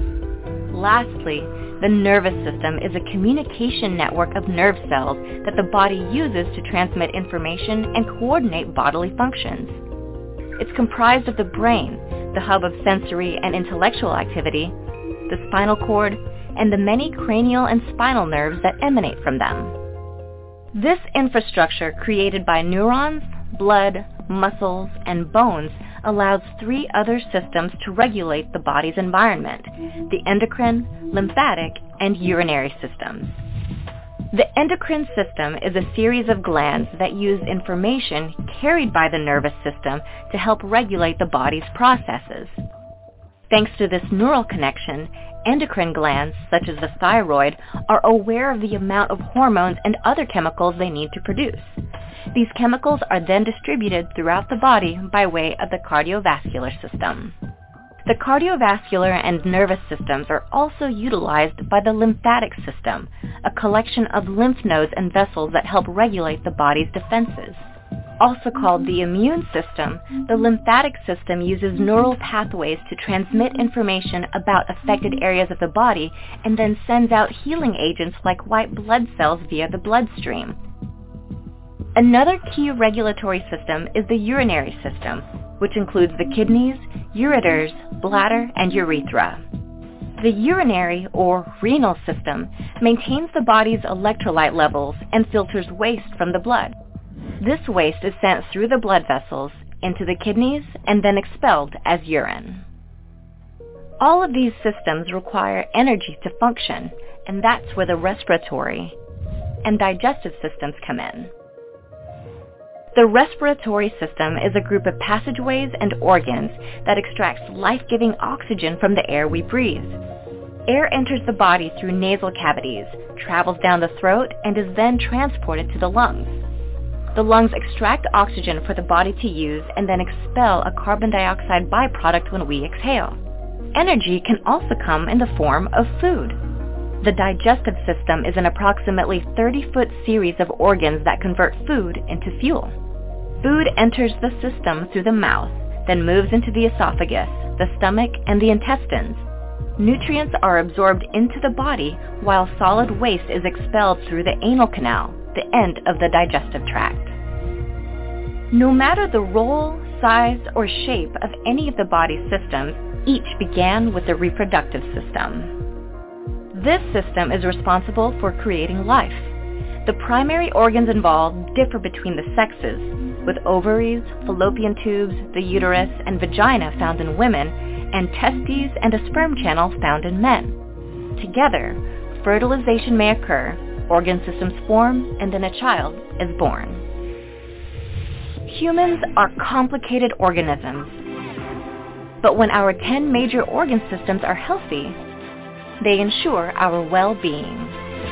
Lastly, the nervous system is a communication network of nerve cells that the body uses to transmit information and coordinate bodily functions. It's comprised of the brain, the hub of sensory and intellectual activity, the spinal cord, and the many cranial and spinal nerves that emanate from them. This infrastructure, created by neurons, blood, muscles, and bones, allows 3 other systems to regulate the body's environment: the endocrine, lymphatic, and urinary systems. The endocrine system is a series of glands that use information carried by the nervous system to help regulate the body's processes. Thanks to this neural connection, endocrine glands, such as the thyroid, are aware of the amount of hormones and other chemicals they need to produce. These chemicals are then distributed throughout the body by way of the cardiovascular system. The cardiovascular and nervous systems are also utilized by the lymphatic system, a collection of lymph nodes and vessels that help regulate the body's defenses. Also called the immune system, the lymphatic system uses neural pathways to transmit information about affected areas of the body and then sends out healing agents like white blood cells via the bloodstream. Another key regulatory system is the urinary system, which includes the kidneys, ureters, bladder, and urethra. The urinary or renal system maintains the body's electrolyte levels and filters waste from the blood. This waste is sent through the blood vessels into the kidneys and then expelled as urine. All of these systems require energy to function, and that's where the respiratory and digestive systems come in. The respiratory system is a group of passageways and organs that extracts life-giving oxygen from the air we breathe. Air enters the body through nasal cavities, travels down the throat, and is then transported to the lungs. The lungs extract oxygen for the body to use and then expel a carbon dioxide byproduct when we exhale. Energy can also come in the form of food. The digestive system is an approximately 30-foot series of organs that convert food into fuel. Food enters the system through the mouth, then moves into the esophagus, the stomach, and the intestines. Nutrients are absorbed into the body while solid waste is expelled through the anal canal, the end of the digestive tract. No matter the role, size, or shape of any of the body's systems, each began with the reproductive system. This system is responsible for creating life. The primary organs involved differ between the sexes, with ovaries, fallopian tubes, the uterus, and vagina found in women, and testes and a sperm channel found in men. Together, fertilization may occur, organ systems form, and then a child is born. Humans are complicated organisms, but when our 10 major organ systems are healthy, they ensure our well-being.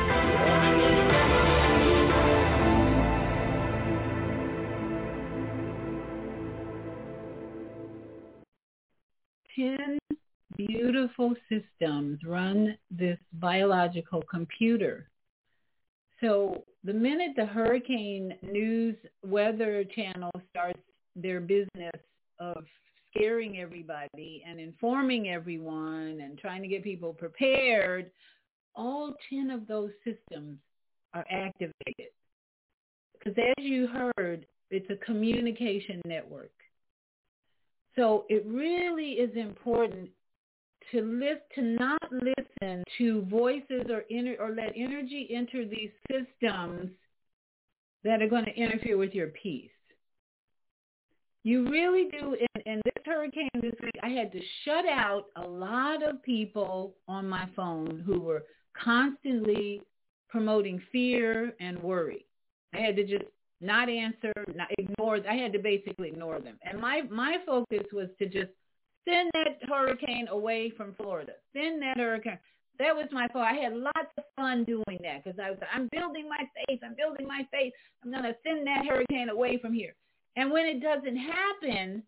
Ten beautiful systems run this biological computer. So the minute the hurricane news weather channel starts their business of scaring everybody and informing everyone and trying to get people prepared, all 10 of those systems are activated. Because as you heard, it's a communication network. So it really is important to not listen to voices or let energy enter these systems that are going to interfere with your peace. You really do. And this hurricane this week, I had to shut out a lot of people on my phone who were constantly promoting fear and worry. I had to just not answer, not ignore. I had to basically ignore them. And my focus was to just send that hurricane away from Florida. Send that hurricane. That was my fault. I had lots of fun doing that because I'm building my faith. I'm building my faith. I'm going to send that hurricane away from here. And when it doesn't happen,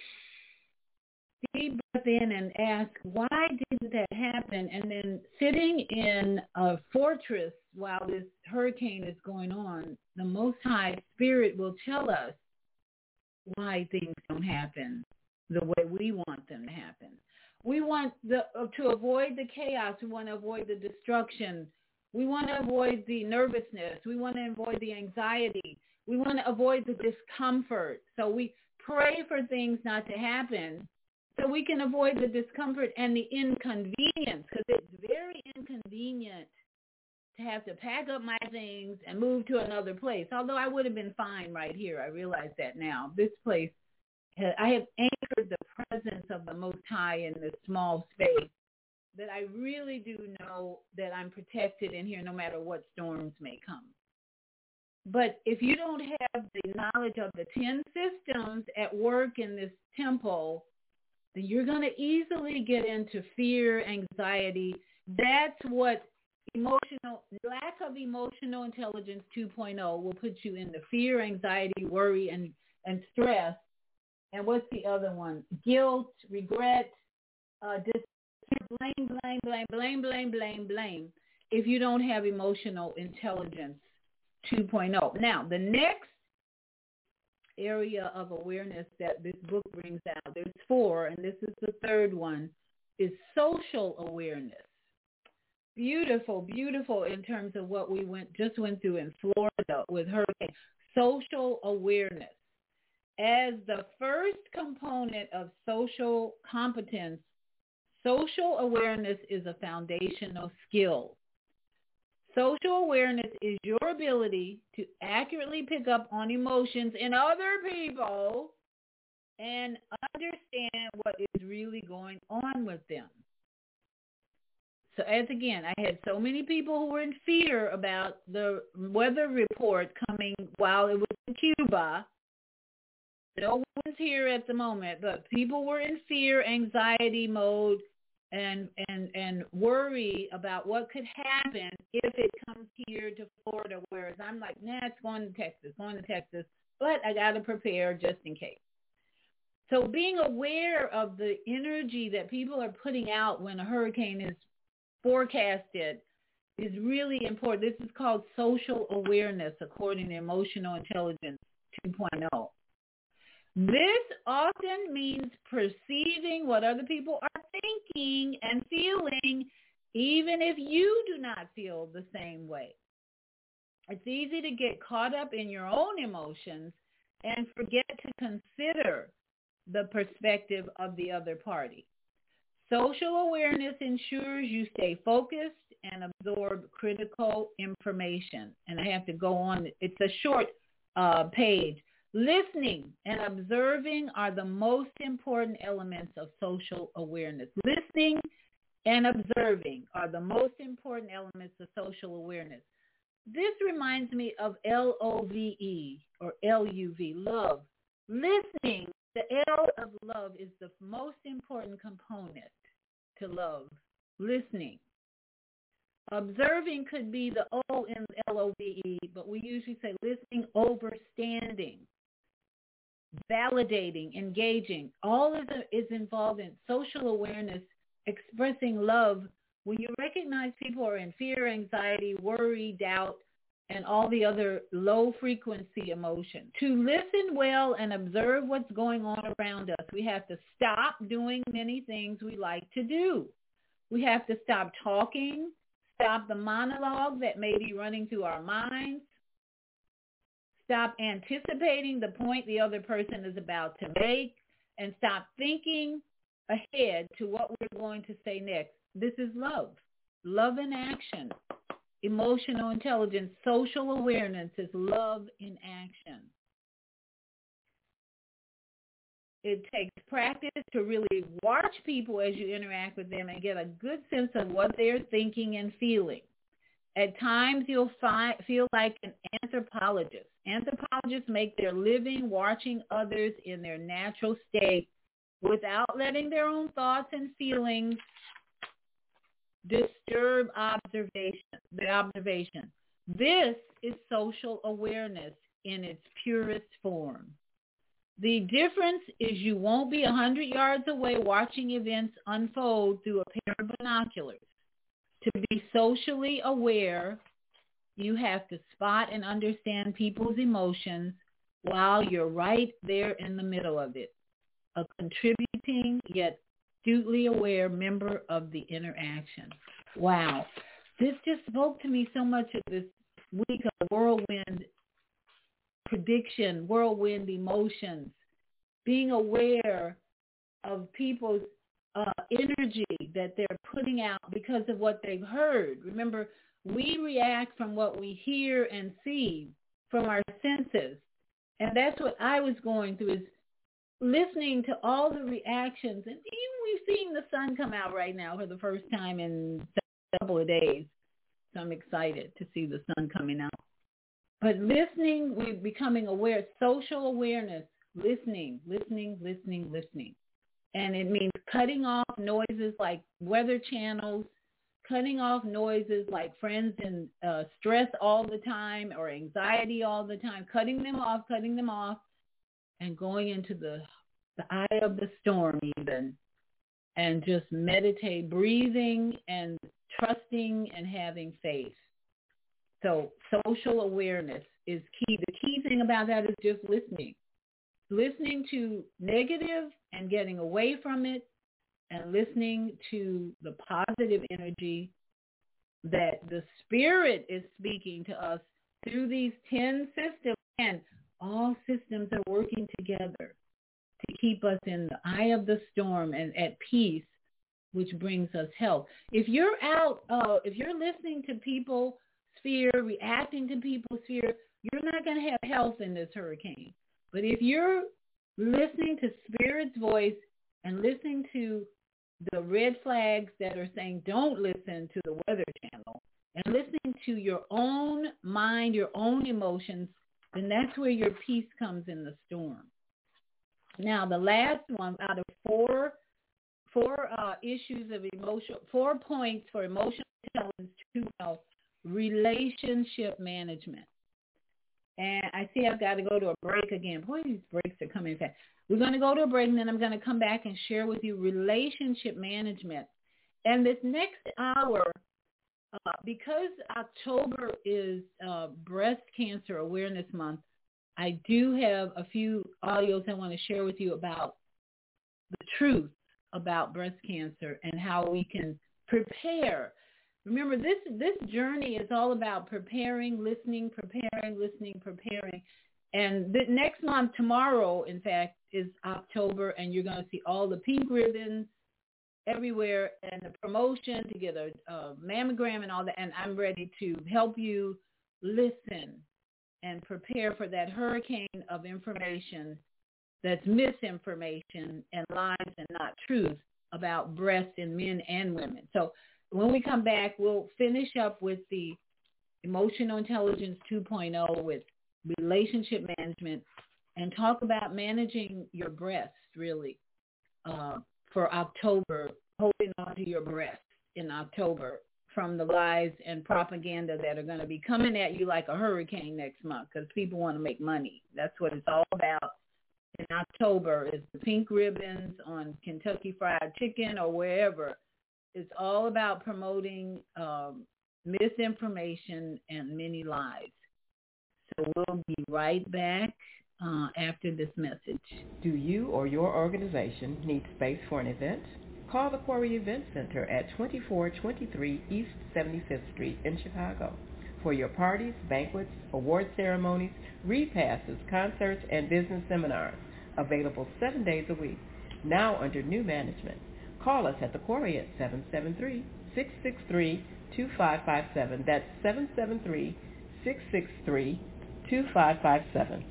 deep breath in and ask, why didn't that happen? And then sitting in a fortress while this hurricane is going on, the Most High Spirit will tell us why things don't happen the way we want them to happen. We want to avoid the chaos. We want to avoid the destruction. We want to avoid the nervousness. We want to avoid the anxiety. We want to avoid the discomfort. So we pray for things not to happen so we can avoid the discomfort and the inconvenience, because it's very inconvenient to have to pack up my things and move to another place. Although I would have been fine right here. I realize that now. This place, I have anchored the presence of the Most High in this small space, that I really do know that I'm protected in here no matter what storms may come. But if you don't have the knowledge of the 10 systems at work in this temple, then you're going to easily get into fear, anxiety. That's what lack of emotional intelligence 2.0 will put you into fear, anxiety, worry, and stress. And what's the other one? Guilt, regret, blame. If you don't have emotional intelligence 2.0. Now, the next area of awareness that this book brings out, there's 4, and this is the third one, is social awareness. Beautiful, beautiful in terms of what we just went through in Florida with hurricane. Social awareness. As the first component of social competence, social awareness is a foundational skill. Social awareness is your ability to accurately pick up on emotions in other people and understand what is really going on with them. So as again, I had so many people who were in fear about the weather report coming while it was in Cuba. No one's here at the moment, but people were in fear, anxiety mode, and worry about what could happen if it comes here to Florida, whereas I'm like, it's going to Texas, but I got to prepare just in case. So being aware of the energy that people are putting out when a hurricane is forecasted is really important. This is called social awareness according to Emotional Intelligence 2.0. This often means perceiving what other people are thinking and feeling, even if you do not feel the same way. It's easy to get caught up in your own emotions and forget to consider the perspective of the other party. Social awareness ensures you stay focused and absorb critical information. And I have to go on. It's a short page. Listening and observing are the most important elements of social awareness. Listening and observing are the most important elements of social awareness. This reminds me of LOVE or LUV, love. Listening, the L of love is the most important component to love. Listening. Observing could be the O in LOVE, but we usually say listening, overstanding, validating, engaging. All of it is involved in social awareness, expressing love. When you recognize people are in fear, anxiety, worry, doubt, and all the other low-frequency emotions. To listen well and observe what's going on around us, we have to stop doing many things we like to do. We have to stop talking, stop the monologue that may be running through our minds, stop anticipating the point the other person is about to make, and stop thinking ahead to what we're going to say next. This is love. Love in action. Emotional intelligence, social awareness is love in action. It takes practice to really watch people as you interact with them and get a good sense of what they're thinking and feeling. At times, you'll feel like an anthropologist. Anthropologists make their living watching others in their natural state without letting their own thoughts and feelings disturb the observation. This is social awareness in its purest form. The difference is you won't be 100 yards away watching events unfold through a pair of binoculars. To be socially aware, you have to spot and understand people's emotions while you're right there in the middle of it, a contributing yet astutely aware member of the interaction. Wow. This just spoke to me so much of this week of whirlwind prediction, whirlwind emotions, being aware of people's energy that they're putting out because of what they've heard. Remember, we react from what we hear and see from our senses. And that's what I was going through, is listening to all the reactions. And even we've seen the sun come out right now for the first time in a couple of days. So I'm excited to see the sun coming out. But listening, we're becoming aware, social awareness, listening. And it means cutting off noises like weather channels, cutting off noises like friends in stress all the time or anxiety all the time, cutting them off, and going into the eye of the storm even, and just meditate, breathing and trusting and having faith. So social awareness is key. The key thing about that is just listening to negative and getting away from it, and listening to the positive energy that the Spirit is speaking to us through these 10 systems. And all systems are working together to keep us in the eye of the storm and at peace, which brings us health. If you're if you're listening to people's fear, reacting to people's fear, you're not going to have health in this hurricane. But if you're listening to Spirit's voice and listening to the red flags that are saying don't listen to the Weather Channel, and listening to your own mind, your own emotions, then that's where your peace comes in the storm. Now, the last one out of four issues of emotion, 4 points for emotional intelligence to know, relationship management. And I see I've got to go to a break again. Boy, these breaks are coming fast. We're going to go to a break, and then I'm going to come back and share with you relationship management. And this next hour, because October is Breast Cancer Awareness Month, I do have a few audios I want to share with you about the truth about breast cancer and how we can prepare. Remember, this journey is all about preparing, listening, preparing, listening, preparing. And the next month, tomorrow, in fact, is October, and you're going to see all the pink ribbons everywhere and the promotion to get a mammogram and all that. And I'm ready to help you listen and prepare for that hurricane of information that's misinformation and lies and not truth about breast in men and women. So when we come back, we'll finish up with the Emotional Intelligence 2.0 with relationship management and talk about managing your breasts, really, for October, holding on to your breasts in October from the lies and propaganda that are going to be coming at you like a hurricane next month because people want to make money. That's what it's all about. In October is the pink ribbons on Kentucky Fried Chicken or wherever. It's all about promoting misinformation and many lies. So we'll be right back after this message. Do you or your organization need space for an event? Call the Quarry Event Center at 2423 East 75th Street in Chicago for your parties, banquets, award ceremonies, repasses, concerts, and business seminars. Available 7 days a week. Now under new management. Call us at the Quarry at 773-663-2557. That's 773-663-2557.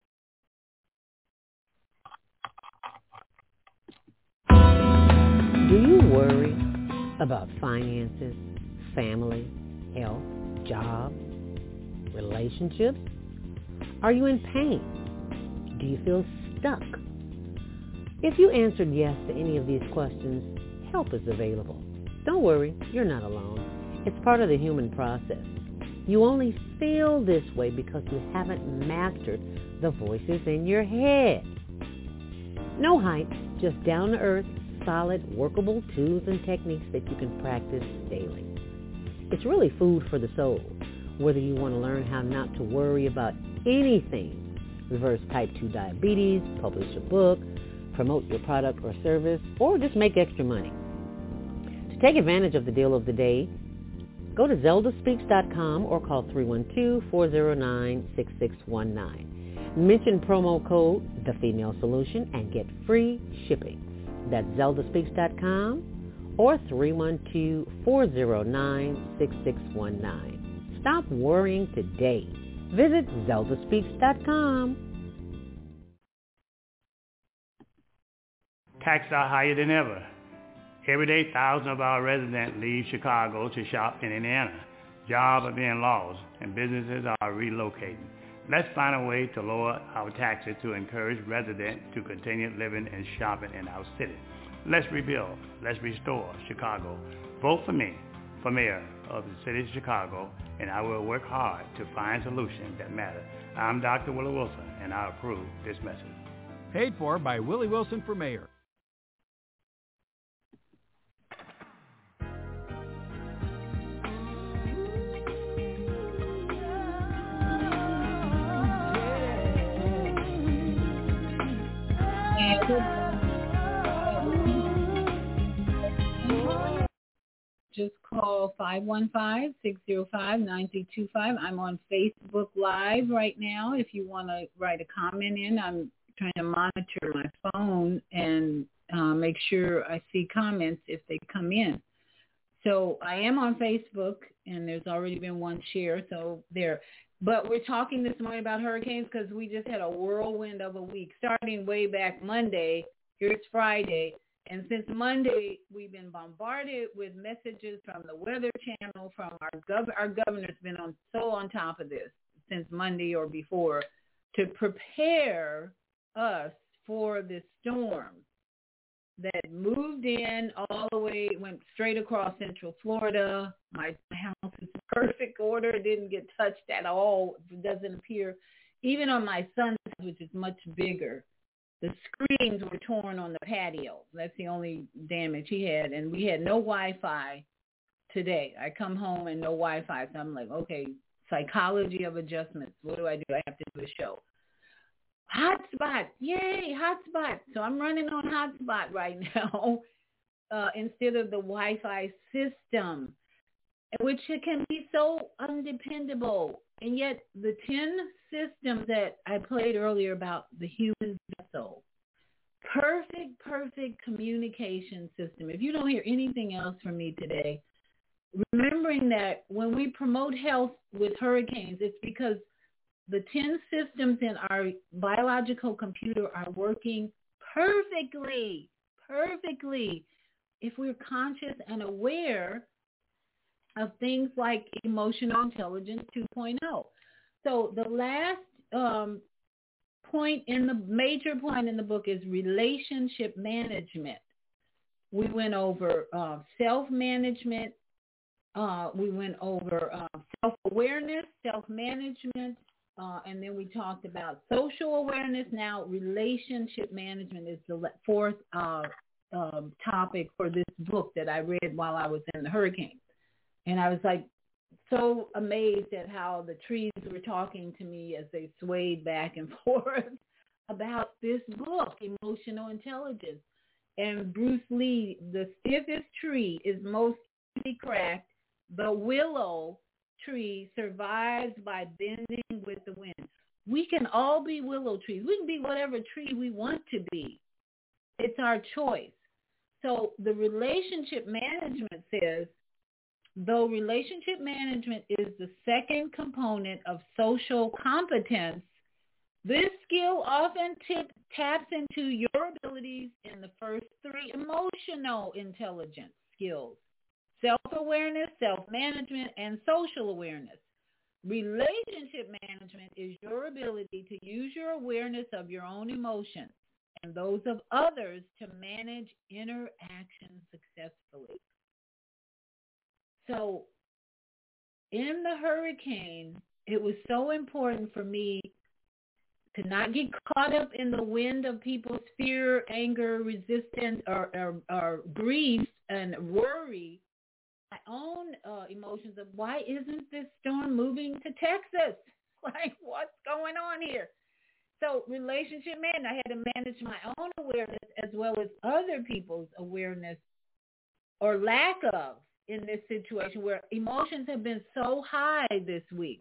Do you worry about finances, family, health, job, relationships? Are you in pain? Do you feel stuck? If you answered yes to any of these questions, help is available. Don't worry, you're not alone. It's part of the human process. You only feel this way because you haven't mastered the voices in your head. No hype, just down-to-earth, solid, workable tools and techniques that you can practice daily. It's really food for the soul, whether you want to learn how not to worry about anything, reverse type 2 diabetes, publish a book, promote your product or service, or just make extra money. To take advantage of the deal of the day, go to zeldaspeaks.com or call 312-409-6619. Mention promo code The Female Solution and get free shipping. That's zeldaspeaks.com or 312-409-6619. Stop worrying today. Visit zeldaspeaks.com. Taxes are higher than ever. Every day, thousands of our residents leave Chicago to shop in Indiana. Jobs are being lost and businesses are relocating. Let's find a way to lower our taxes to encourage residents to continue living and shopping in our city. Let's rebuild. Let's restore Chicago. Vote for me for mayor of the city of Chicago, and I will work hard to find solutions that matter. I'm Dr. Willie Wilson, and I approve this message. Paid for by Willie Wilson for mayor. Just call 515-605-9325. I'm on Facebook Live right now. If you want to write a comment in, I'm trying to monitor my phone and make sure I see comments if they come in. So I am on Facebook, and there's already been one share, so there. But we're talking this morning about hurricanes because we just had a whirlwind of a week, starting way back Monday. Here's Friday. And since Monday, we've been bombarded with messages from the Weather Channel, from our governor's been so on top of this since Monday or before to prepare us for this storm that moved in all the way, went straight across Central Florida. My house is in perfect order. It didn't get touched at all. It doesn't appear. Even on my son's house, which is much bigger, the screens were torn on the patio. That's the only damage he had. And we had no Wi-Fi today. I come home and no Wi-Fi. So I'm like, okay, psychology of adjustments. What do? I have to do a show. Hotspot. Yay, hotspot. So I'm running on hotspot right now instead of the Wi-Fi system, which can be so undependable. And yet the 10 systems that I played earlier about the human vessel, perfect communication system. If you don't hear anything else from me today, remembering that when we promote health with hurricanes, it's because the 10 systems in our biological computer are working perfectly if we're conscious and aware of things like emotional intelligence 2.0. So the last major point in the book is relationship management. We went over self-management. We went over self-awareness, self-management, and then we talked about social awareness. Now, relationship management is the fourth topic for this book that I read while I was in the hurricane. And I was like so amazed at how the trees were talking to me as they swayed back and forth about this book, Emotional Intelligence. And Bruce Lee, the stiffest tree is most easily cracked. The willow tree survives by bending with the wind. We can all be willow trees. We can be whatever tree we want to be. It's our choice. So the relationship management says, though relationship management is the second component of social competence, this skill often taps into your abilities in the first three emotional intelligence skills: self-awareness, self-management, and social awareness. Relationship management is your ability to use your awareness of your own emotions and those of others to manage interactions successfully. So in the hurricane, it was so important for me to not get caught up in the wind of people's fear, anger, resistance, or grief and worry. My own emotions of why isn't this storm moving to Texas? Like, what's going on here? So relationship management, I had to manage my own awareness as well as other people's awareness or lack of in this situation where emotions have been so high this week.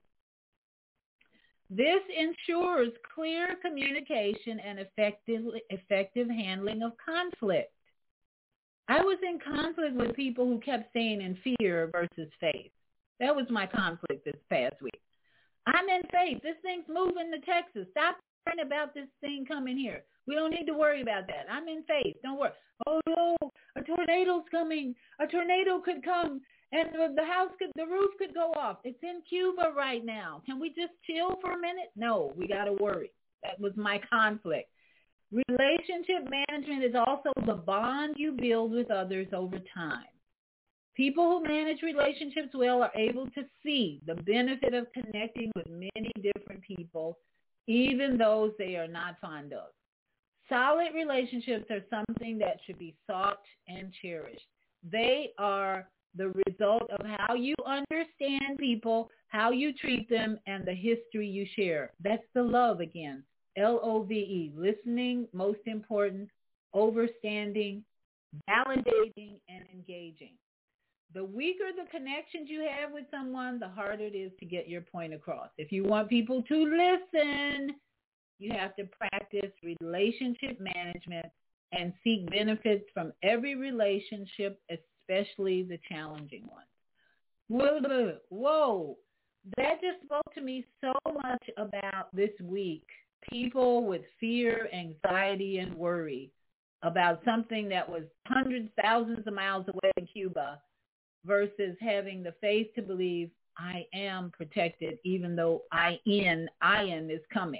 This ensures clear communication and effective handling of conflict. I was in conflict with people who kept saying in fear versus faith. That was my conflict this past week. I'm in faith. This thing's moving to Texas. Stop worrying about this thing coming here. We don't need to worry about that. I'm in faith. Don't worry. Oh no, a tornado's coming. A tornado could come and the roof could go off. It's in Cuba right now. Can we just chill for a minute? No, we got to worry. That was my conflict. Relationship management is also the bond you build with others over time. People who manage relationships well are able to see the benefit of connecting with many different people, even those they are not fond of. Solid relationships are something that should be sought and cherished. They are the result of how you understand people, how you treat them, and the history you share. That's the love again. LOVE, listening, most important, overstanding, validating, and engaging. The weaker the connections you have with someone, the harder it is to get your point across. If you want people to listen, you have to practice relationship management and seek benefits from every relationship, especially the challenging ones. Whoa, that just spoke to me so much about this week. People with fear, anxiety, and worry about something that was hundreds, thousands of miles away in Cuba versus having the faith to believe I am protected even though Ian is coming.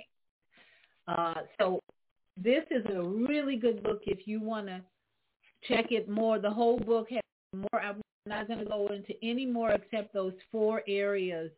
So this is a really good book if you want to check it more. The whole book has more. I'm not going to go into any more except those 4 areas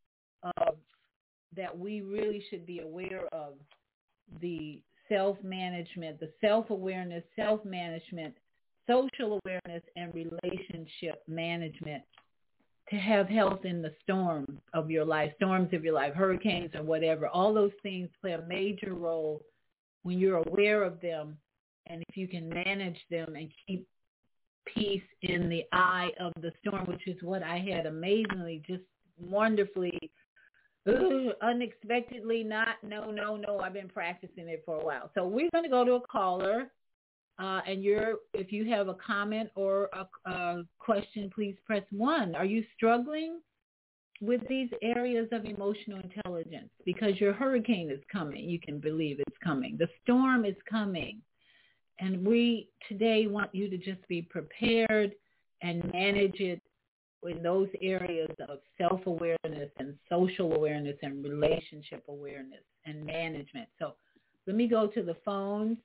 that we really should be aware of: the self-management, the self-awareness, self-management, social awareness, and relationship management. to have health in the storms of your life, hurricanes or whatever. All those things play a major role when you're aware of them, and if you can manage them and keep peace in the eye of the storm, which is what I had amazingly, just wonderfully, unexpectedly, no, I've been practicing it for a while. So we're going to go to a caller, and if you have a comment or a question, please press 1. Are you struggling with these areas of emotional intelligence? Because your hurricane is coming. You can believe it's coming. The storm is coming. And we today want you to just be prepared and manage it in those areas of self-awareness and social awareness and relationship awareness and management. So let me go to the phones.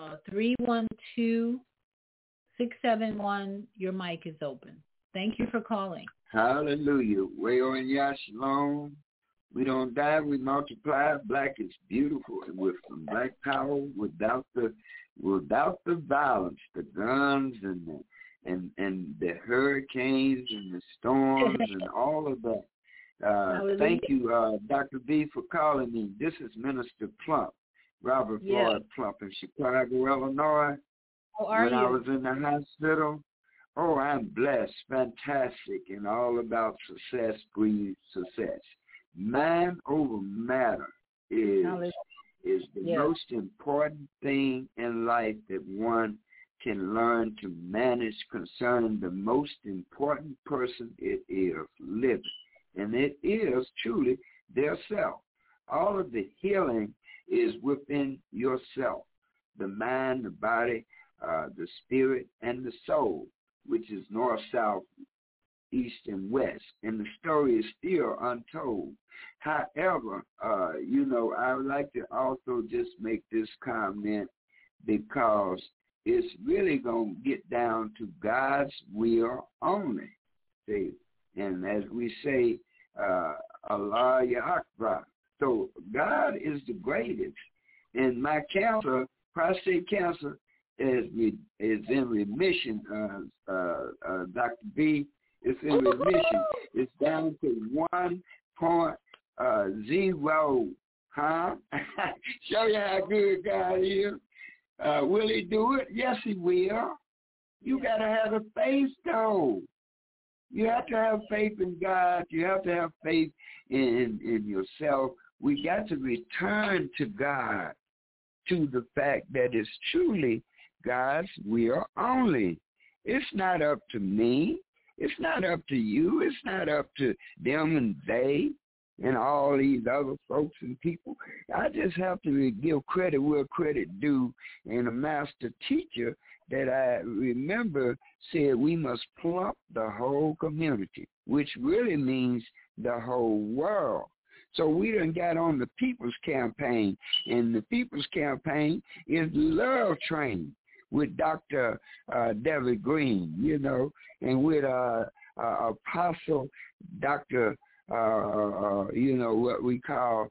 312-671, your mic is open. Thank you for calling. Hallelujah. Wayo and Yashalom. We don't die, we multiply. Black is beautiful, and with some black power without the violence, the guns and the hurricanes and the storms and all of that. Thank you, Dr. B, for calling me. This is Minister Plump, Robert Floyd Plump in Chicago, Illinois. How are you? When I was in the hospital, I'm blessed, fantastic, and all about success breeds success. Man over matter is the most important thing in life that one can learn to manage concerning the most important person it is living. And it is truly their self. All of the healing is within yourself. The mind, the body, the spirit, and the soul, which is north, south, east, and west. And the story is still untold. However, I would like to also just make this comment because it's really going to get down to God's will only. See? And as we say, Allah Akbar. So God is the greatest. And my cancer, prostate cancer, is in remission, Dr. B. It's in remission. It's down to 1.0. Show you how good God is. Will he do it? Yes, he will. You got to have a faith, though. You have to have faith in God. You have to have faith in yourself. We got to return to God, to the fact that it's truly God's will only. It's not up to me. It's not up to you. It's not up to them and they and all these other folks and people. I just have to give credit where credit due. And a master teacher that I remember said we must plump the whole community, which really means the whole world. So we done got on the People's Campaign, and the People's Campaign is the Love Train with Dr. David Green, and with Apostle Dr. What we call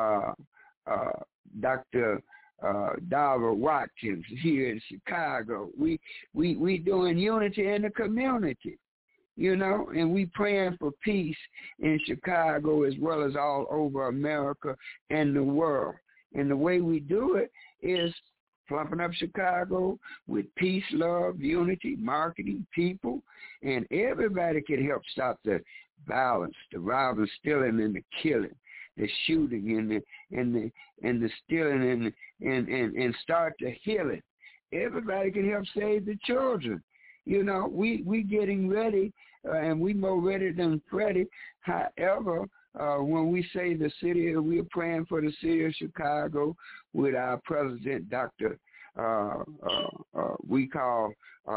Dr. Darla Watkins here in Chicago. We doing unity in the community, and we praying for peace in Chicago as well as all over America and the world. And the way we do it is plumping up Chicago with peace, love, unity, marketing, people, and everybody can help stop the violence, the robbing, stealing, and the killing, the shooting, and the stealing, and start the healing. Everybody can help save the children. We getting ready, and we more ready than ready. However, when we say the city, we're praying for the city of Chicago with our president, Dr. We call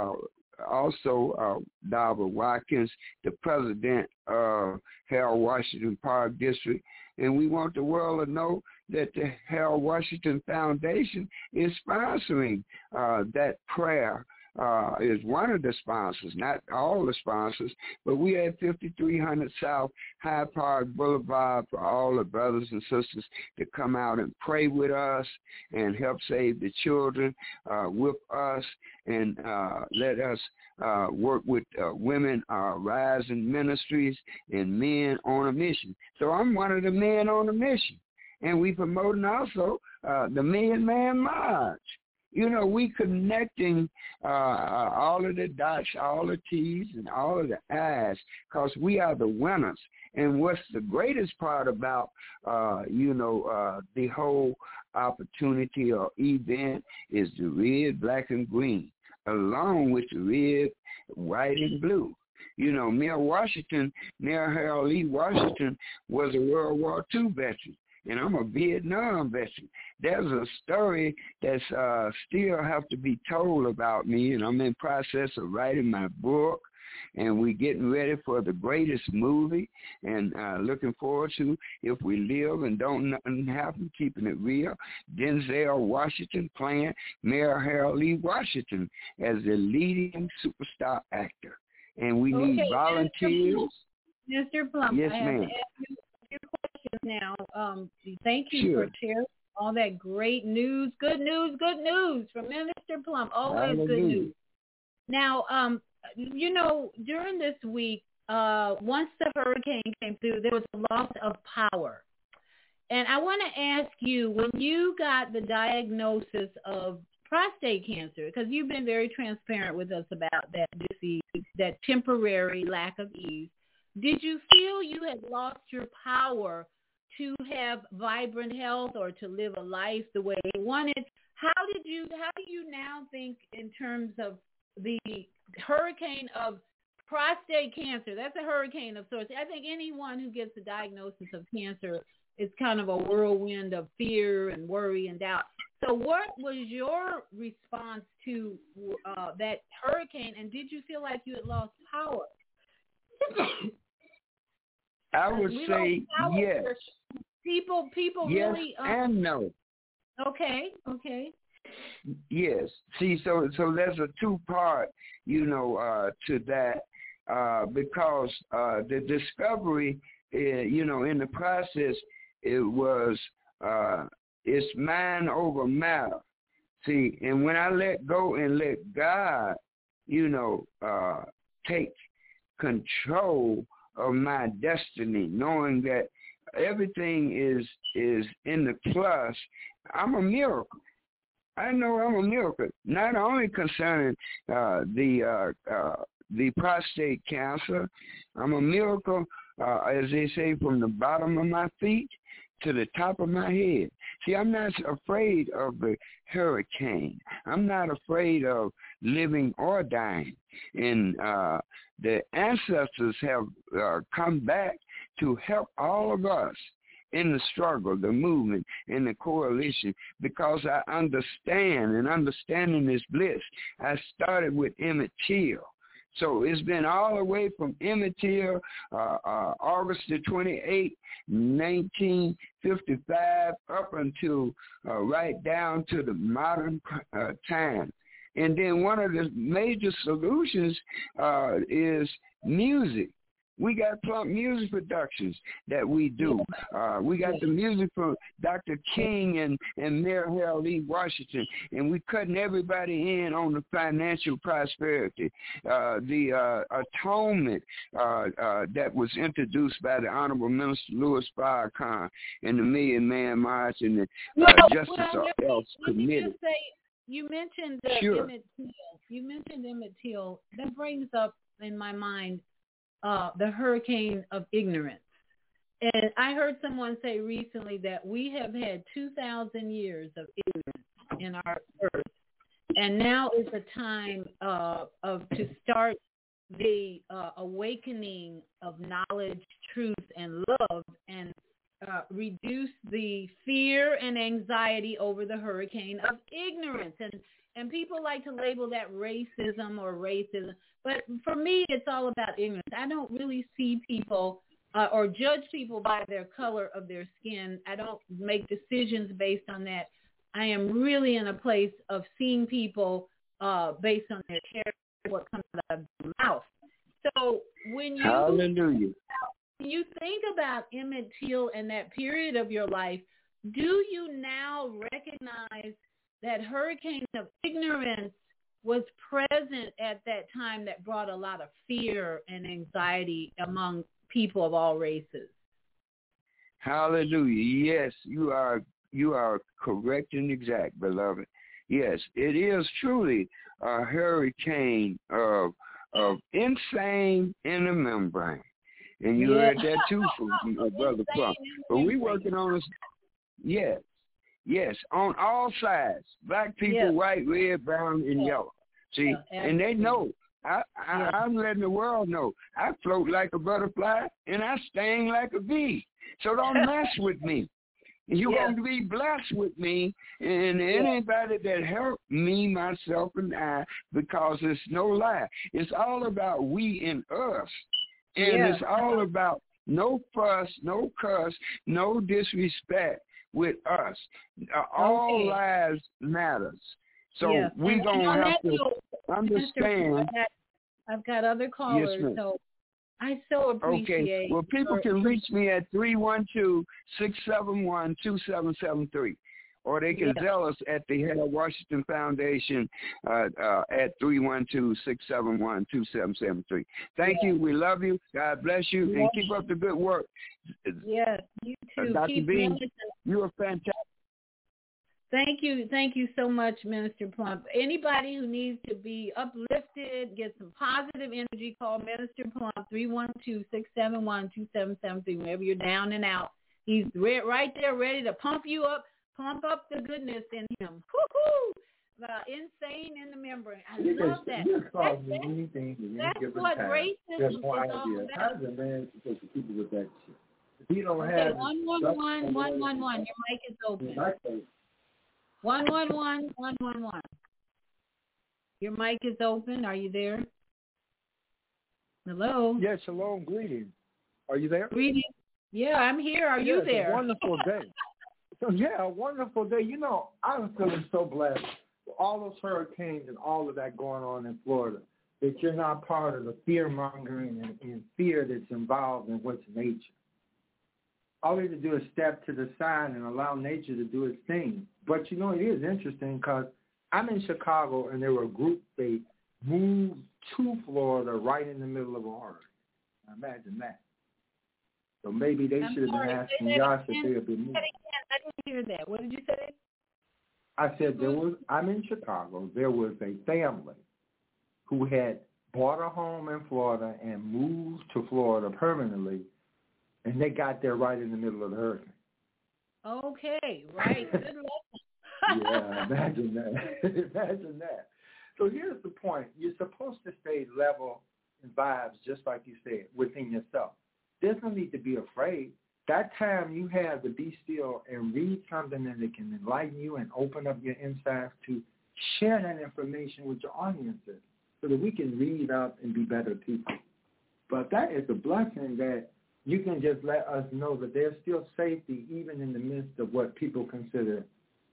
also Darla Watkins, the president of Harold Washington Park District. And we want the world to know that the Harold Washington Foundation is sponsoring that prayer is one of the sponsors, not all the sponsors, but we had 5300 South High Park Boulevard for all the brothers and sisters to come out and pray with us and help save the children with us, and let us work with women rising ministries and men on a mission. So I'm one of the men on a mission, and we promoting also the Men Man March. You know, we connecting all of the dots, all the T's, and all of the I's, because we are the winners. And what's the greatest part about, the whole opportunity or event is the red, black, and green, along with the red, white, and blue. You know, Mayor Harold Lee Washington was a World War II veteran, and I'm a Vietnam veteran. There's a story that's still have to be told about me, and I'm in process of writing my book, and we're getting ready for the greatest movie, and looking forward to, if we live and don't nothing happen, keeping it real, Denzel Washington playing Mayor Harold Lee Washington as the leading superstar actor. And we need volunteers. Mr. Plum, yes, I have ma'am. to ask you a few questions now. Thank you for sharing all that great news. Good news from Minister Plum. Always good news. Now, during this week, once the hurricane came through, there was a loss of power. And I want to ask you, when you got the diagnosis of prostate cancer, because you've been very transparent with us about that disease, that temporary lack of ease, did you feel you had lost your power to have vibrant health or to live a life the way you wanted? How do you now think in terms of the hurricane of prostate cancer? That's a hurricane of sorts. I think anyone who gets a diagnosis of cancer is kind of a whirlwind of fear and worry and doubt. So what was your response to that hurricane, and did you feel like you had lost power? I would say yes. People yes really... and no. Okay. Yes. See, so there's a two-part, to that, because the discovery, in the process, it was... it's mind over matter. See, and when I let go and let God, take control of my destiny, knowing that everything is in the plus, I'm a miracle. I know I'm a miracle, not only concerning the prostate cancer. I'm a miracle, as they say, from the bottom of my feet to the top of my head. See, I'm not afraid of the hurricane. I'm not afraid of living or dying. And the ancestors have come back to help all of us in the struggle, the movement, and the coalition, because I understand, and understanding is bliss. I started with Emmett Till. So it's been all the way from Emmett Till, August the 28th, 1955, up until right down to the modern time. And then one of the major solutions is music. We got Plump Music Productions that we do. We got the music from Dr. King and Mayor Harold Lee Washington, and we cutting everybody in on the financial prosperity. The atonement that was introduced by the Honorable Minister Louis Farrakhan and the Million Man March and the Justice Else Committee. You mentioned Emmett Till. You mentioned Emmett Till. That brings up in my mind the hurricane of ignorance. And I heard someone say recently that we have had 2,000 years of ignorance in our earth. And now is the time to start the awakening of knowledge, truth, and love, and reduce the fear and anxiety over the hurricane of ignorance. And people like to label that racism. But for me, it's all about ignorance. I don't really see people or judge people by their color of their skin. I don't make decisions based on that. I am really in a place of seeing people based on their character, what comes out of their mouth. So when you Hallelujah. When you think about Emmett Till and that period of your life, do you now recognize that hurricane of ignorance was present at that time that brought a lot of fear and anxiety among people of all races? Hallelujah. Yes, you are correct and exact, beloved. Yes, it is truly a hurricane of insane in the membrane. And you heard that too from Brother Plum. But we working on this. Yes, on all sides. Black people, white, red, brown, and yellow. See, and they know. I'm letting the world know. I float like a butterfly, and I sting like a bee. So don't mess with me. You're going to be blessed with me, and anybody that helped me, myself, and I, because it's no lie. It's all about we and us. And it's all about no fuss, no cuss, no disrespect with us. All lives matters. So we're going to have to understand. I've got other callers, so I so appreciate. Okay. Well, people can reach me at 312-671-2773. Or they can zell us at the Harold Washington Foundation at 312-671-2773. Thank you. We love you. God bless you. And keep up the good work. Yes, you too. Dr. B, you are fantastic. Thank you. Thank you so much, Minister Plump. Anybody who needs to be uplifted, get some positive energy, call Minister Plump, 312-671-2773. Whenever you're down and out, he's right there ready to pump you up. Pump up the goodness in him. Woo-hoo! Insane in the membrane. I love that. That's what racism is all about. How's a man supposed to keep it with that shit? If he don't have 111. Your mic is open. 111. Your mic is open. Are you there? Hello. Yes. Shalom. Greetings. Are you there? Greetings. Yeah, I'm here. Are you there? It's a wonderful day. So, a wonderful day. You know, I'm feeling so blessed. All those hurricanes and all of that going on in Florida, that you're not part of the fear-mongering and fear that's involved in what's nature. All you have to do is step to the side and allow nature to do its thing. But, you know, it is interesting because I'm in Chicago, and there were a group, they moved to Florida right in the middle of a hurricane. Imagine that. So maybe they should have been asking Josh if they had been moved. I didn't hear that. What did you say? I said I'm in Chicago. There was a family who had bought a home in Florida and moved to Florida permanently, and they got there right in the middle of the hurricane. Okay, right. Good luck. Yeah, imagine that. Imagine that. So here's the point. You're supposed to stay level in vibes, just like you said, within yourself. There's no need to be afraid. That time you have to be still and read something that can enlighten you and open up your insides to share that information with your audiences so that we can read up and be better people. But that is a blessing that you can just let us know that there's still safety even in the midst of what people consider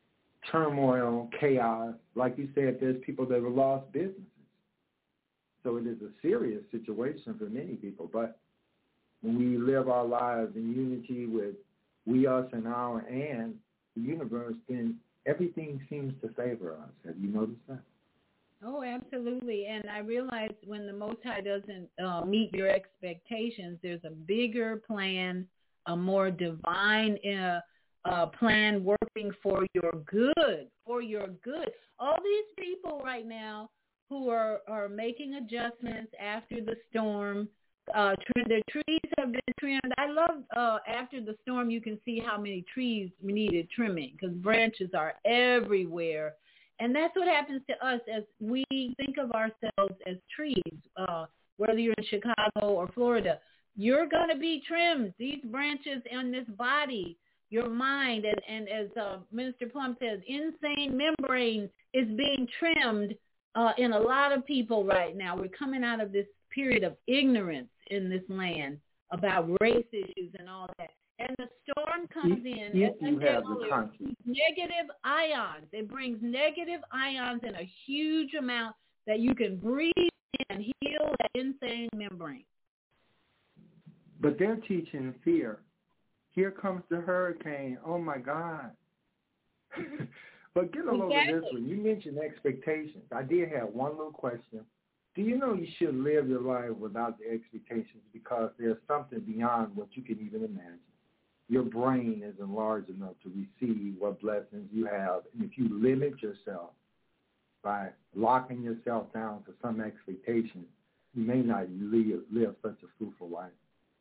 turmoil, chaos. Like you said, there's people that have lost businesses. So it is a serious situation for many people. But when we live our lives in unity with we, us, and our, and the universe, then everything seems to favor us. Have you noticed that? Oh, absolutely. And I realize when the Most High doesn't meet your expectations, there's a bigger plan, a more divine plan working for your good, All these people right now who are making adjustments after the storm, the trees have been trimmed. I love after the storm you can see how many trees needed trimming because branches are everywhere. And that's what happens to us as we think of ourselves as trees, whether you're in Chicago or Florida. You're going to be trimmed. These branches in this body, your mind, and as Minister Plum says, insane membrane is being trimmed in a lot of people right now. We're coming out of this period of ignorance in this land about race issues and all that. and the storm comes in, you have the conscience. Negative ions. It brings negative ions in a huge amount that you can breathe in and heal that insane membrane. But they're teaching fear. Here comes the hurricane. Oh, my God. But get a load of this one. You mentioned expectations. I did have one little question. Do you know you should live your life without the expectations because there's something beyond what you can even imagine? Your brain isn't large enough to receive what blessings you have. And if you limit yourself by locking yourself down to some expectation, you may not live such a fruitful life.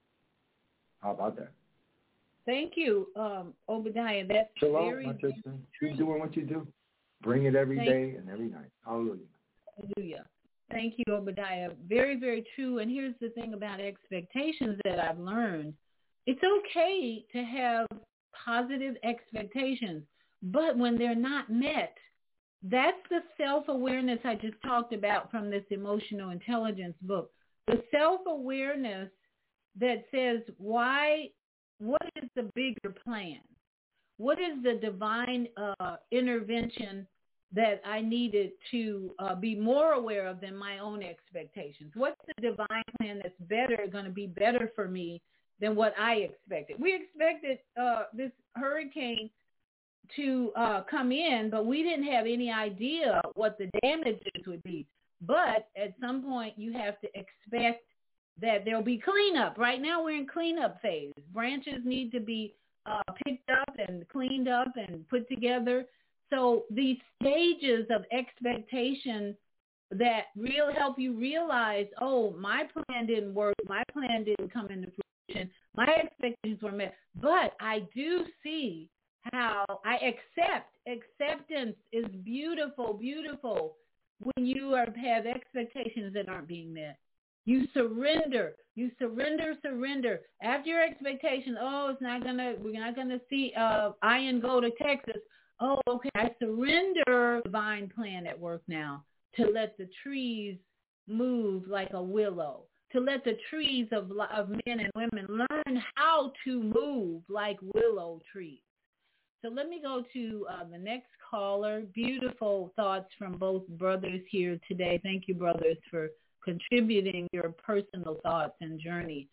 How about that? Thank you, Obadiah. That's Shalom, very my sister. Keep doing what you do. Bring it every day and every night. Hallelujah. Hallelujah. Thank you, Obadiah. Very, very true. And here's the thing about expectations that I've learned. It's okay to have positive expectations, but when they're not met, that's the self-awareness I just talked about from this emotional intelligence book. The self-awareness that says, what is the bigger plan? What is the divine intervention that I needed to be more aware of than my own expectations? What's the divine plan that's going to be better for me than what I expected? We expected this hurricane to come in, but we didn't have any idea what the damages would be. But at some point, you have to expect that there'll be cleanup. Right now, we're in cleanup phase. Branches need to be picked up and cleaned up and put together. So these stages of expectation that help you realize, oh, my plan didn't work. My plan didn't come into fruition. My expectations were met. But I do see how I accept. Acceptance is beautiful, beautiful when you have expectations that aren't being met. You surrender. You surrender. After your expectation, we're not gonna see iron go to Texas. Oh, okay. I surrender divine plan at work now to let the trees move like a willow, to let the trees of men and women learn how to move like willow trees. So let me go to the next caller. Beautiful thoughts from both brothers here today. Thank you, brothers, for contributing your personal thoughts and journey.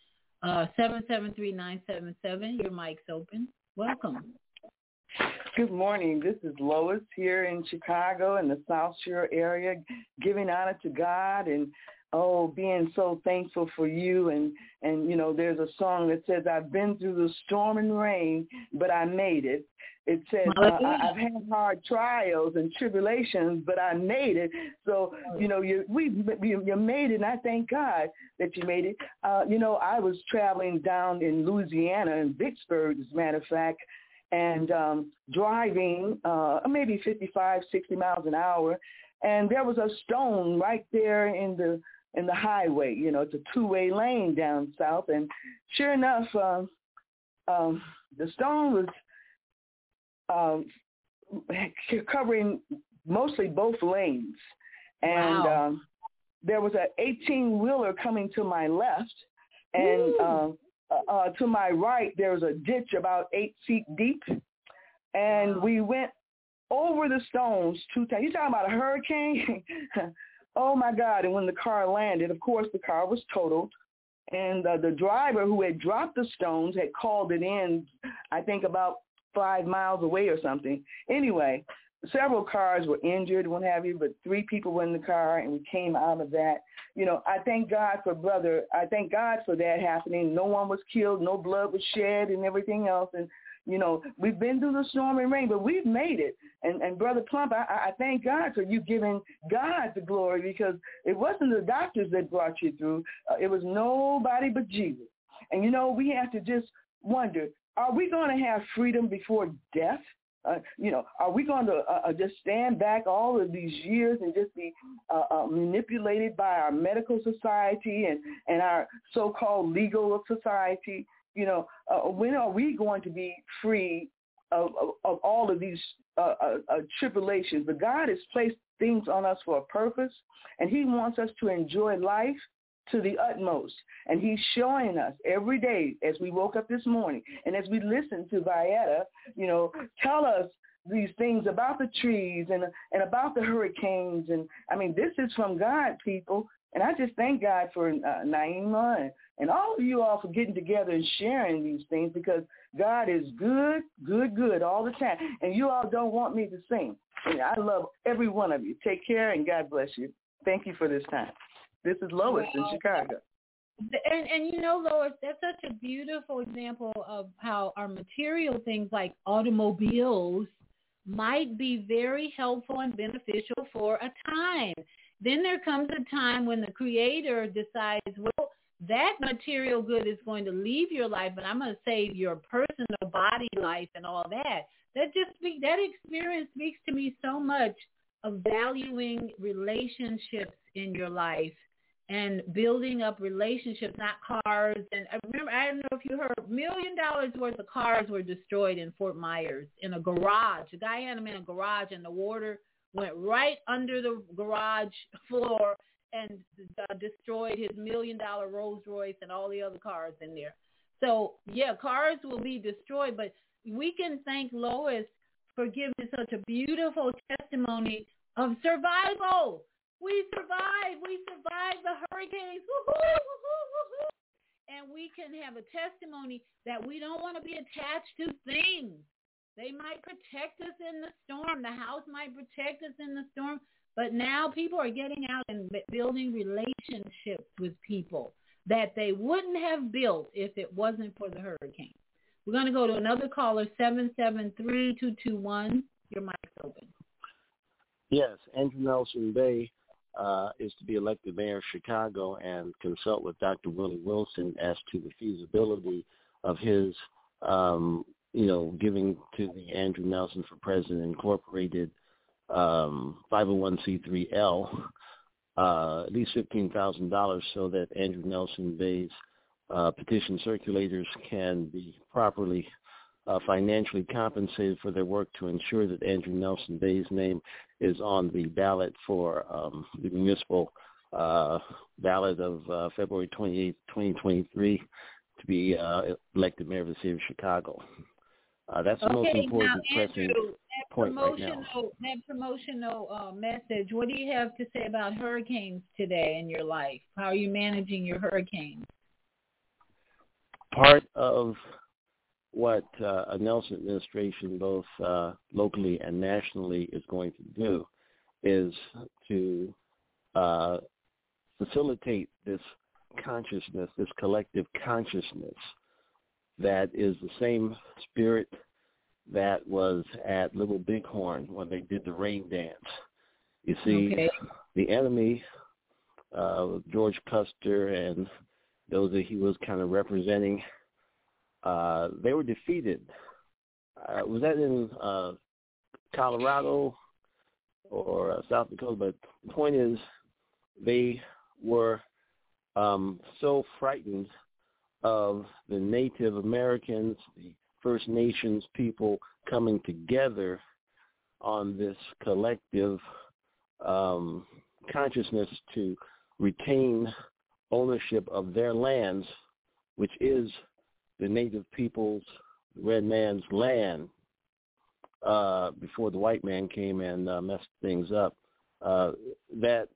773-977, your mic's open. Welcome. Good morning. This is Lois here in Chicago in the South Shore area, giving honor to God and being so thankful for you. And there's a song that says, I've been through the storm and rain, but I made it. It says, I've had hard trials and tribulations, but I made it. So, you made it, and I thank God that you made it. I was traveling down in Louisiana, in Vicksburg, as a matter of fact, and driving maybe 55, 60 miles an hour, and there was a stone right there in the highway. It's a two-way lane down south, and sure enough, the stone was covering mostly both lanes, and there was an 18-wheeler coming to my left, and to my right there was a ditch about 8 feet deep, and we went over the stones 2 times. You're talking about a hurricane? Oh my God. And when the car landed, of course the car was totaled, and the driver who had dropped the stones had called it in, I think about 5 miles away or something. Anyway, several cars were injured, what have you, but 3 people were in the car, and we came out of that. I thank God for that happening. No one was killed, no blood was shed and everything else. And, we've been through the storm and rain, but we've made it. And Brother Plump, I thank God for you giving God the glory, because it wasn't the doctors that brought you through. It was nobody but Jesus. And, we have to just wonder, are we going to have freedom before death? Are we going to just stand back all of these years and just be manipulated by our medical society and our so-called legal society? When are we going to be free of all of these tribulations? But God has placed things on us for a purpose, and he wants us to enjoy life to the utmost. And he's showing us every day as we woke up this morning and as we listen to Vieta, tell us these things about the trees and about the hurricanes. And, I mean, this is from God, people. And I just thank God for Naima and all of you all for getting together and sharing these things, because God is good, good, good all the time. And you all don't want me to sing. And I love every one of you. Take care and God bless you. Thank you for this time. This is Lois in Chicago. And Lois, that's such a beautiful example of how our material things like automobiles might be very helpful and beneficial for a time. Then there comes a time when the Creator decides, well, that material good is going to leave your life, but I'm going to save your personal body life and all that. That experience speaks to me so much of valuing relationships in your life and building up relationships, not cars. And I remember, I don't know if you heard, $1 million worth of cars were destroyed in Fort Myers in a garage. A guy had them in a garage, and the water went right under the garage floor and destroyed his $1 million Rolls Royce and all the other cars in there. So, yeah, cars will be destroyed, but we can thank Lois for giving such a beautiful testimony of survival. We survived. We survived the hurricanes. Woo-hoo, woo-hoo, woo-hoo. And we can have a testimony that we don't want to be attached to things. They might protect us in the storm. The house might protect us in the storm. But now people are getting out and building relationships with people that they wouldn't have built if it wasn't for the hurricane. We're going to go to another caller, 773-221. Your mic's open. Yes, Andrew Nelson Bay is to be elected mayor of Chicago, and consult with Dr. Willie Wilson as to the feasibility of his giving to the Andrew Nelson for President Incorporated 501c3L at least $15,000 so that Andrew Nelson Bay's petition circulators can be properly financially compensated for their work to ensure that Andrew Nelson Bay's name is on the ballot for the municipal ballot of February 28, 2023 to be elected mayor of the city of Chicago. That's the most important pressing point right now. That promotional message, what do you have to say about hurricanes today in your life? How are you managing your hurricanes? Part of what a Nelson administration, both locally and nationally, is going to do is to facilitate this consciousness, this collective consciousness that is the same spirit that was at Little Bighorn when they did the rain dance. You see, the enemy, George Custer and those that he was kind of representing, they were defeated. Was that in Colorado or South Dakota? But the point is, they were so frightened of the Native Americans, the First Nations people coming together on this collective consciousness to retain ownership of their lands, which is the Native people's, the red man's land, before the white man came and messed things up, that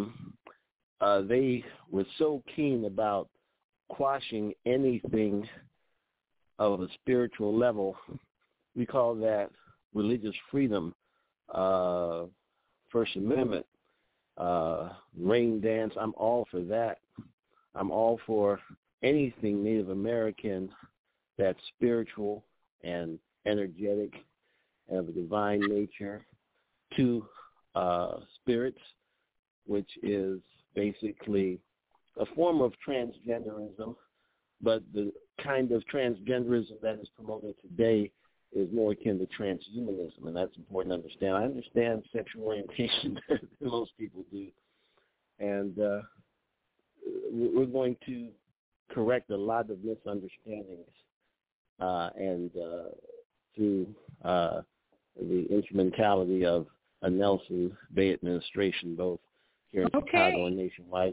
they were so keen about quashing anything of a spiritual level. We call that religious freedom, First Amendment, rain dance. I'm all for that. I'm all for anything Native American that's spiritual and energetic and of a divine nature to spirits, which is basically a form of transgenderism, but the kind of transgenderism that is promoted today is more akin to transhumanism, and that's important to understand. I understand sexual orientation better than most people do, and we're going to correct a lot of misunderstandings and through the instrumentality of a Nelson Bay administration, both here in Chicago and nationwide, with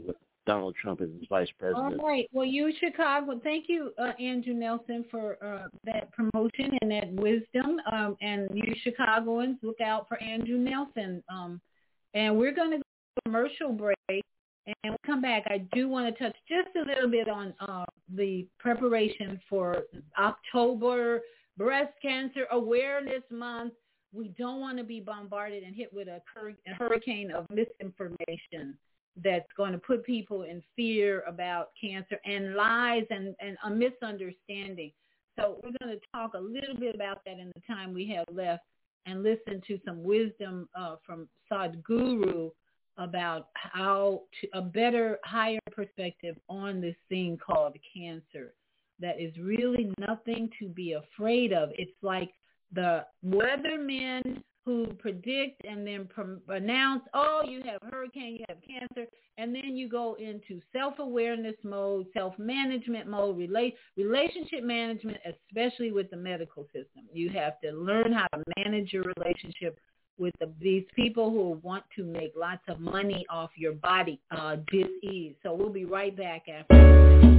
Donald Trump as his vice president. All right. Well, you Chicago, thank you, Andrew Nelson, for that promotion and that wisdom. And you Chicagoans, look out for Andrew Nelson. And we're going to go to a commercial break. And we'll come back. I do want to touch just a little bit on the preparation for October Breast Cancer Awareness Month. We don't want to be bombarded and hit with a hurricane of misinformation that's going to put people in fear about cancer and lies and a misunderstanding. So we're going to talk a little bit about that in the time we have left and listen to some wisdom from Sadhguru about how to a better, higher perspective on this thing called cancer that is really nothing to be afraid of. It's like the weathermen who predict and then announce, oh, you have a hurricane, you have cancer, and then you go into self-awareness mode, self-management mode, relationship management, especially with the medical system. You have to learn how to manage your relationship with these people who want to make lots of money off your body dis-ease. So we'll be right back after this.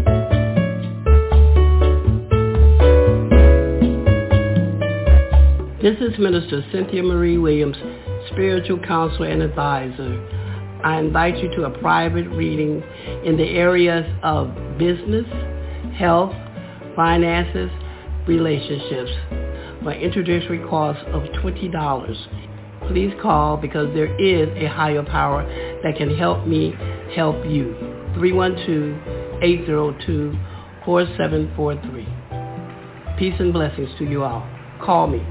This is Minister Cynthia Marie Williams, spiritual counselor and advisor. I invite you to a private reading in the areas of business, health, finances, relationships for an introductory cost of $20. Please call because there is a higher power that can help me help you. 312-802-4743. Peace and blessings to you all. Call me.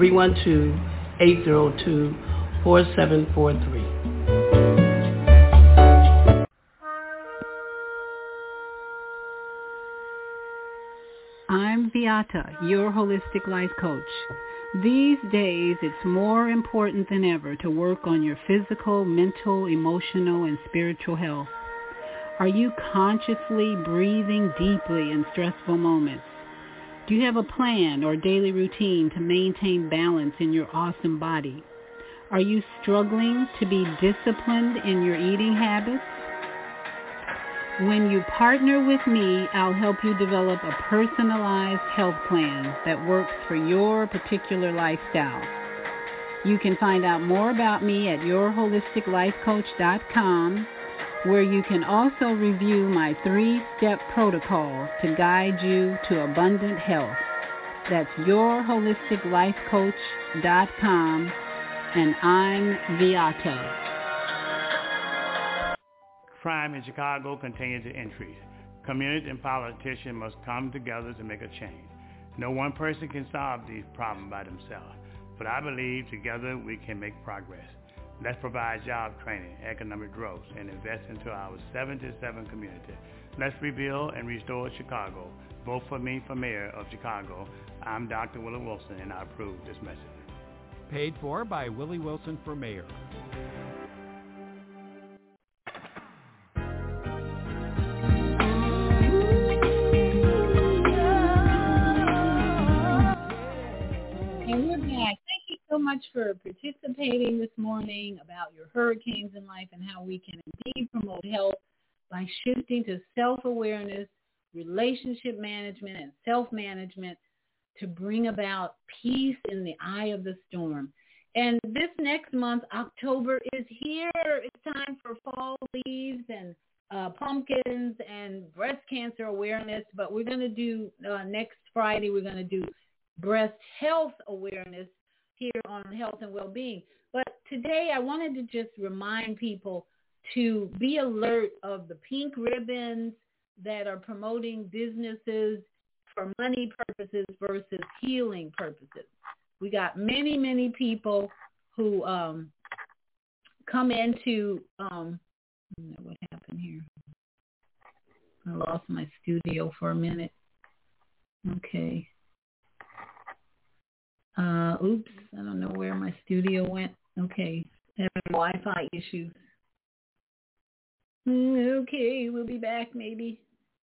312-802-4743. I'm Beata, your holistic life coach. These days, it's more important than ever to work on your physical, mental, emotional, and spiritual health. Are you consciously breathing deeply in stressful moments? Do you have a plan or daily routine to maintain balance in your awesome body? Are you struggling to be disciplined in your eating habits? When you partner with me, I'll help you develop a personalized health plan that works for your particular lifestyle. You can find out more about me at yourholisticlifecoach.com, where you can also review my 3-step protocol to guide you to abundant health. That's yourholisticlifecoach.com, and I'm Beata. Crime in Chicago continues to increase. Communities and politicians must come together to make a change. No one person can solve these problems by themselves, but I believe together we can make progress. Let's provide job training, economic growth, and invest into our 77 community. Let's rebuild and restore Chicago. Vote for me for mayor of Chicago. I'm Dr. Willie Wilson, and I approve this message. Paid for by Willie Wilson for mayor. So much for participating this morning about your hurricanes in life and how we can indeed promote health by shifting to self-awareness, relationship management, and self-management to bring about peace in the eye of the storm. And this next month, October, is here. It's time for fall leaves and pumpkins and breast cancer awareness. But we're going to do, next Friday, we're going to do breast health awareness here on Health and Wellbeing. But today I wanted to just remind people to be alert of the pink ribbons that are promoting businesses for money purposes versus healing purposes. We got many, many people who come into, what happened here? I lost my studio for a minute. Okay. Oops, I don't know where my studio went. Okay, having Wi-Fi issues. Okay, we'll be back maybe.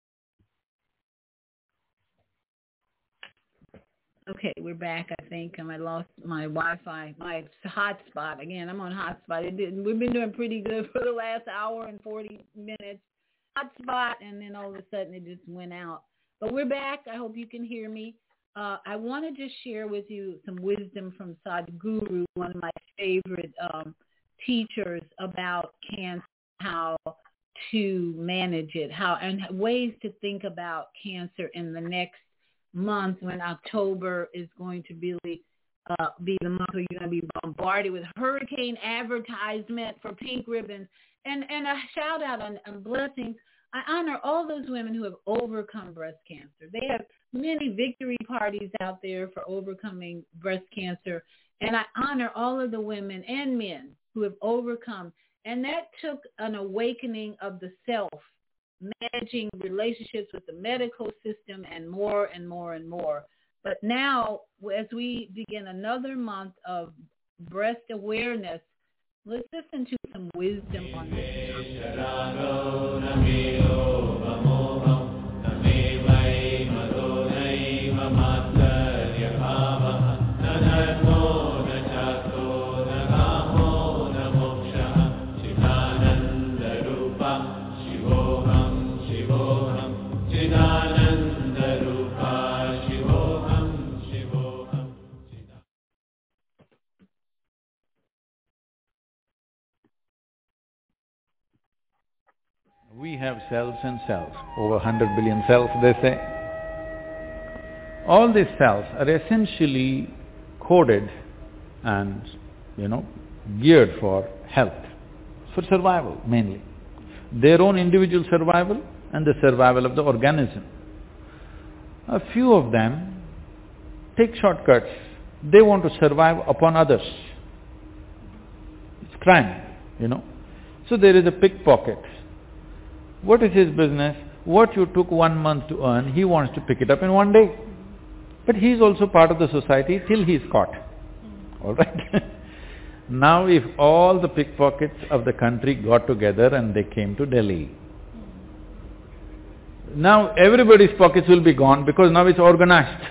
Okay, we're back, I think. I lost my Wi-Fi, my hotspot. Again, I'm on hotspot. We've been doing pretty good for the last hour and 40 minutes. hot spot, and then all of a sudden it just went out. But we're back. I hope you can hear me. I want to just share with you some wisdom from Sadhguru, one of my favorite teachers about cancer, how to manage it, and ways to think about cancer in the next month, when October is going to really be the month where you're going to be bombarded with hurricane advertisement for pink ribbons. And a shout out and blessings. I honor all those women who have overcome breast cancer. They have many victory parties out there for overcoming breast cancer. And I honor all of the women and men who have overcome. And that took an awakening of the self, managing relationships with the medical system, and more and more and more. But now, as we begin another month of breast awareness, let's listen to some wisdom on this topic. We have cells and cells, over 100 billion cells, they say. All these cells are essentially coded and, geared for health, for survival mainly. Their own individual survival and the survival of the organism. A few of them take shortcuts. They want to survive upon others. It's crime, So there is a pickpocket. What is his business? What you took 1 month to earn, he wants to pick it up in 1 day. But he is also part of the society till he is caught. All right? Now if all the pickpockets of the country got together and they came to Delhi, now everybody's pockets will be gone because now it's organized.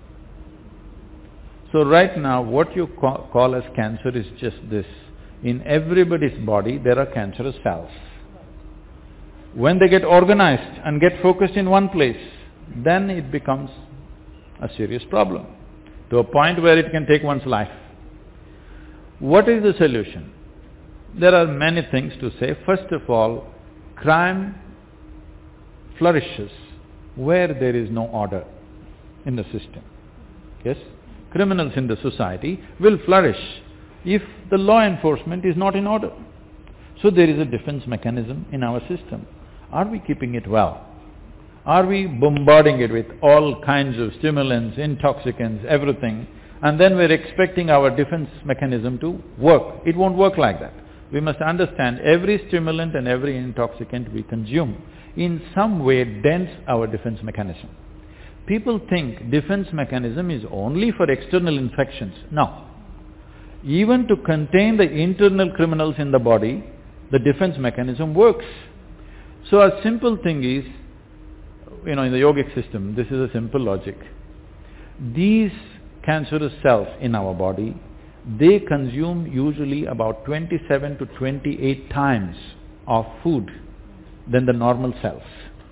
So right now what you call as cancer is just this. In everybody's body there are cancerous cells. When they get organized and get focused in one place, then it becomes a serious problem, to a point where it can take one's life. What is the solution? There are many things to say. First of all, crime flourishes where there is no order in the system. Yes? Criminals in the society will flourish if the law enforcement is not in order. So there is a defense mechanism in our system. Are we keeping it well? Are we bombarding it with all kinds of stimulants, intoxicants, everything, and then we're expecting our defense mechanism to work? It won't work like that. We must understand every stimulant and every intoxicant we consume in some way dents our defense mechanism. People think defense mechanism is only for external infections. No. Even to contain the internal criminals in the body, the defense mechanism works. So a simple thing is, in the yogic system, this is a simple logic. These cancerous cells in our body, they consume usually about 27 to 28 times of food than the normal cells.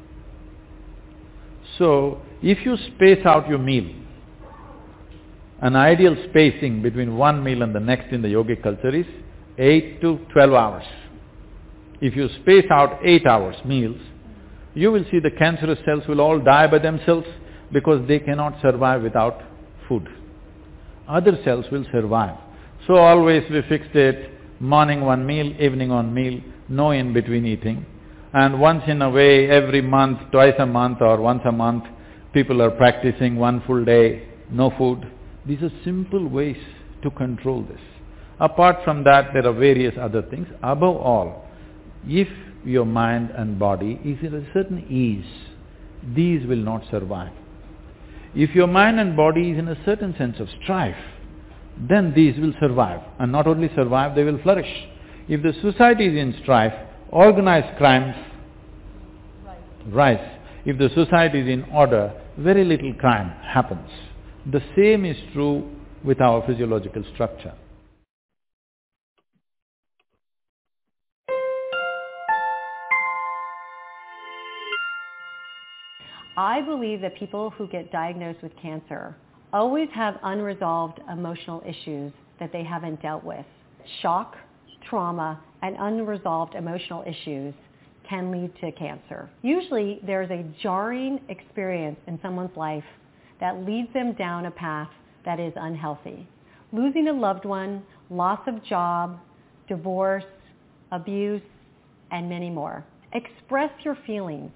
So, if you space out your meal, an ideal spacing between one meal and the next in the yogic culture is 8 to 12 hours. If you space out 8 hours meals, you will see the cancerous cells will all die by themselves because they cannot survive without food. Other cells will survive. So always we fixed it, morning one meal, evening one meal, no in-between eating. And once in a way, every month, twice a month or once a month, people are practicing 1 full day, no food. These are simple ways to control this. Apart from that, there are various other things. Above all, if your mind and body is in a certain ease, these will not survive. If your mind and body is in a certain sense of strife, then these will survive. And not only survive, they will flourish. If the society is in strife, organized crimes rise. If the society is in order, very little crime happens. The same is true with our physiological structure. I believe that people who get diagnosed with cancer always have unresolved emotional issues that they haven't dealt with. Shock, trauma, and unresolved emotional issues can lead to cancer. Usually there's a jarring experience in someone's life that leads them down a path that is unhealthy. Losing a loved one, loss of job, divorce, abuse, and many more. Express your feelings.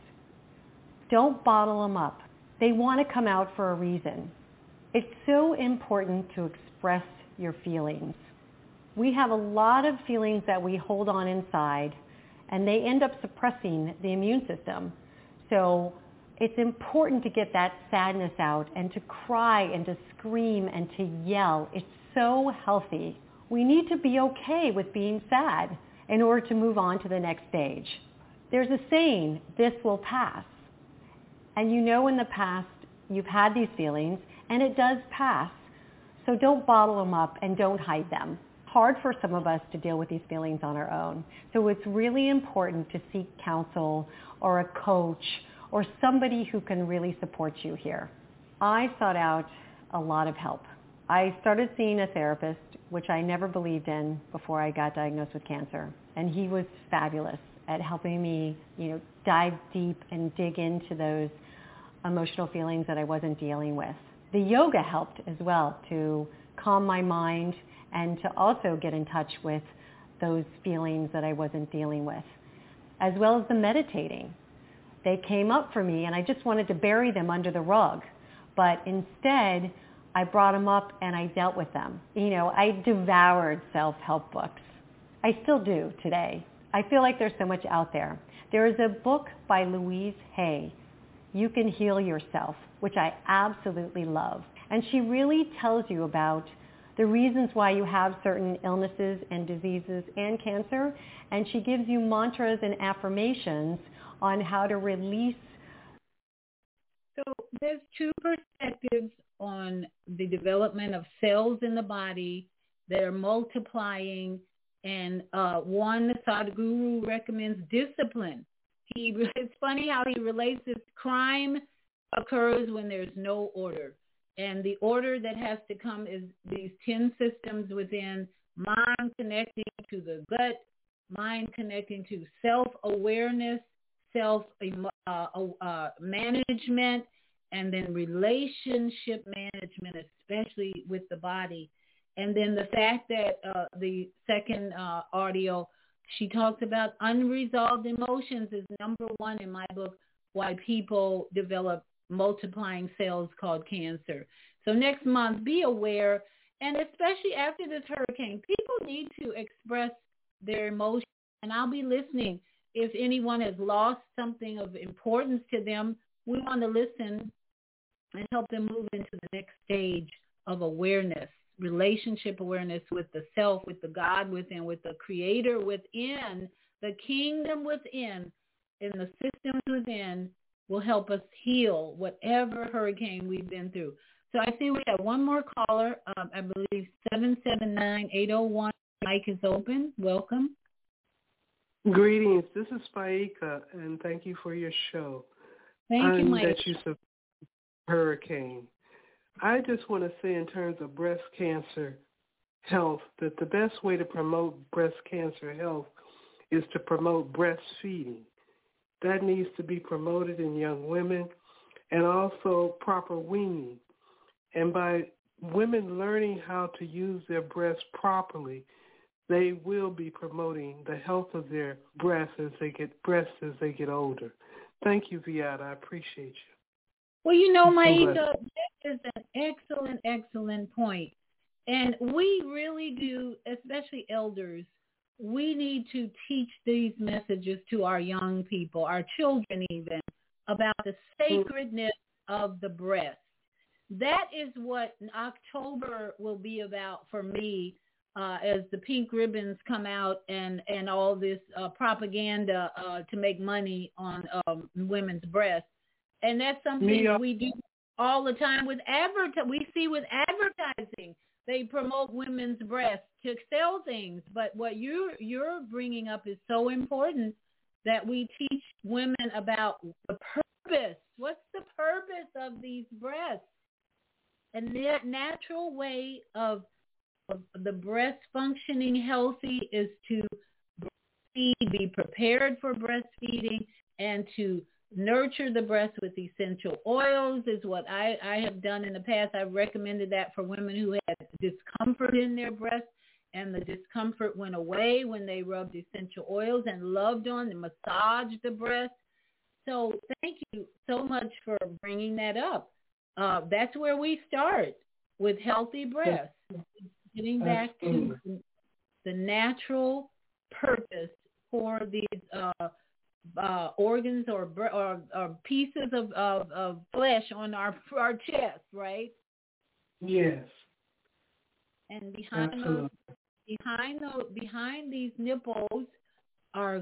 Don't bottle them up. They want to come out for a reason. It's so important to express your feelings. We have a lot of feelings that we hold on inside, and they end up suppressing the immune system. So it's important to get that sadness out and to cry and to scream and to yell. It's so healthy. We need to be okay with being sad in order to move on to the next stage. There's a saying, this will pass. And you know in the past you've had these feelings, and it does pass. So don't bottle them up and don't hide them. Hard for some of us to deal with these feelings on our own. So it's really important to seek counsel or a coach or somebody who can really support you here. I sought out a lot of help. I started seeing a therapist, which I never believed in before I got diagnosed with cancer. And he was fabulous at helping me, dive deep and dig into those emotional feelings that I wasn't dealing with. The yoga helped as well to calm my mind and to also get in touch with those feelings that I wasn't dealing with, as well as the meditating. They came up for me and I just wanted to bury them under the rug, but instead I brought them up and I dealt with them. I devoured self-help books. I still do today. I feel like there's so much out there. There is a book by Louise Hay, You Can Heal Yourself, which I absolutely love. And she really tells you about the reasons why you have certain illnesses and diseases and cancer. And she gives you mantras and affirmations on how to release. So there's two perspectives on the development of cells in the body that are multiplying. And one, Sadhguru recommends discipline. It's funny how he relates this. Crime occurs when there's no order. And the order that has to come is these 10 systems within: mind connecting to the gut, mind connecting to self-awareness, self-management, and then relationship management, especially with the body. And then the fact that the second audio, she talks about unresolved emotions is number one in my book, why people develop multiplying cells called cancer. So next month, be aware, and especially after this hurricane, people need to express their emotions, and I'll be listening. If anyone has lost something of importance to them, we want to listen and help them move into the next stage of awareness, relationship awareness with the self, with the God within, with the creator within, the kingdom within, and the systems within will help us heal whatever hurricane we've been through. So I see we have one more caller. I believe 779-801. Mic is open. Welcome. Greetings. This is Spaika, and thank you for your show. Thank you, Mike. That you support hurricane. I just want to say in terms of breast cancer health that the best way to promote breast cancer health is to promote breastfeeding. That needs to be promoted in young women, and also proper weaning. And by women learning how to use their breasts properly, they will be promoting the health of their breasts as they get older. Thank you, Viata. I appreciate you. Well, Maika, that is an excellent point. And we really do, especially elders, we need to teach these messages to our young people, our children even, about the sacredness of the breast. That is what October will be about for me, as the pink ribbons come out and all this propaganda to make money on women's breasts. And that's something we do all the time with we see with advertising. They promote women's breasts to sell things. But what you're bringing up is so important, that we teach women about the purpose What's the purpose of these breasts? And the natural way of the breast functioning healthy is to breastfeed, be prepared for breastfeeding, and to nurture the breast with essential oils is what I have done in the past. I've recommended that for women who had discomfort in their breasts, and the discomfort went away when they rubbed essential oils and loved on and massaged the breast. So thank you so much for bringing that up. That's where we start with healthy breasts, getting back to the natural purpose for these organs or pieces of flesh on our chest, right? Yes. And behind these nipples are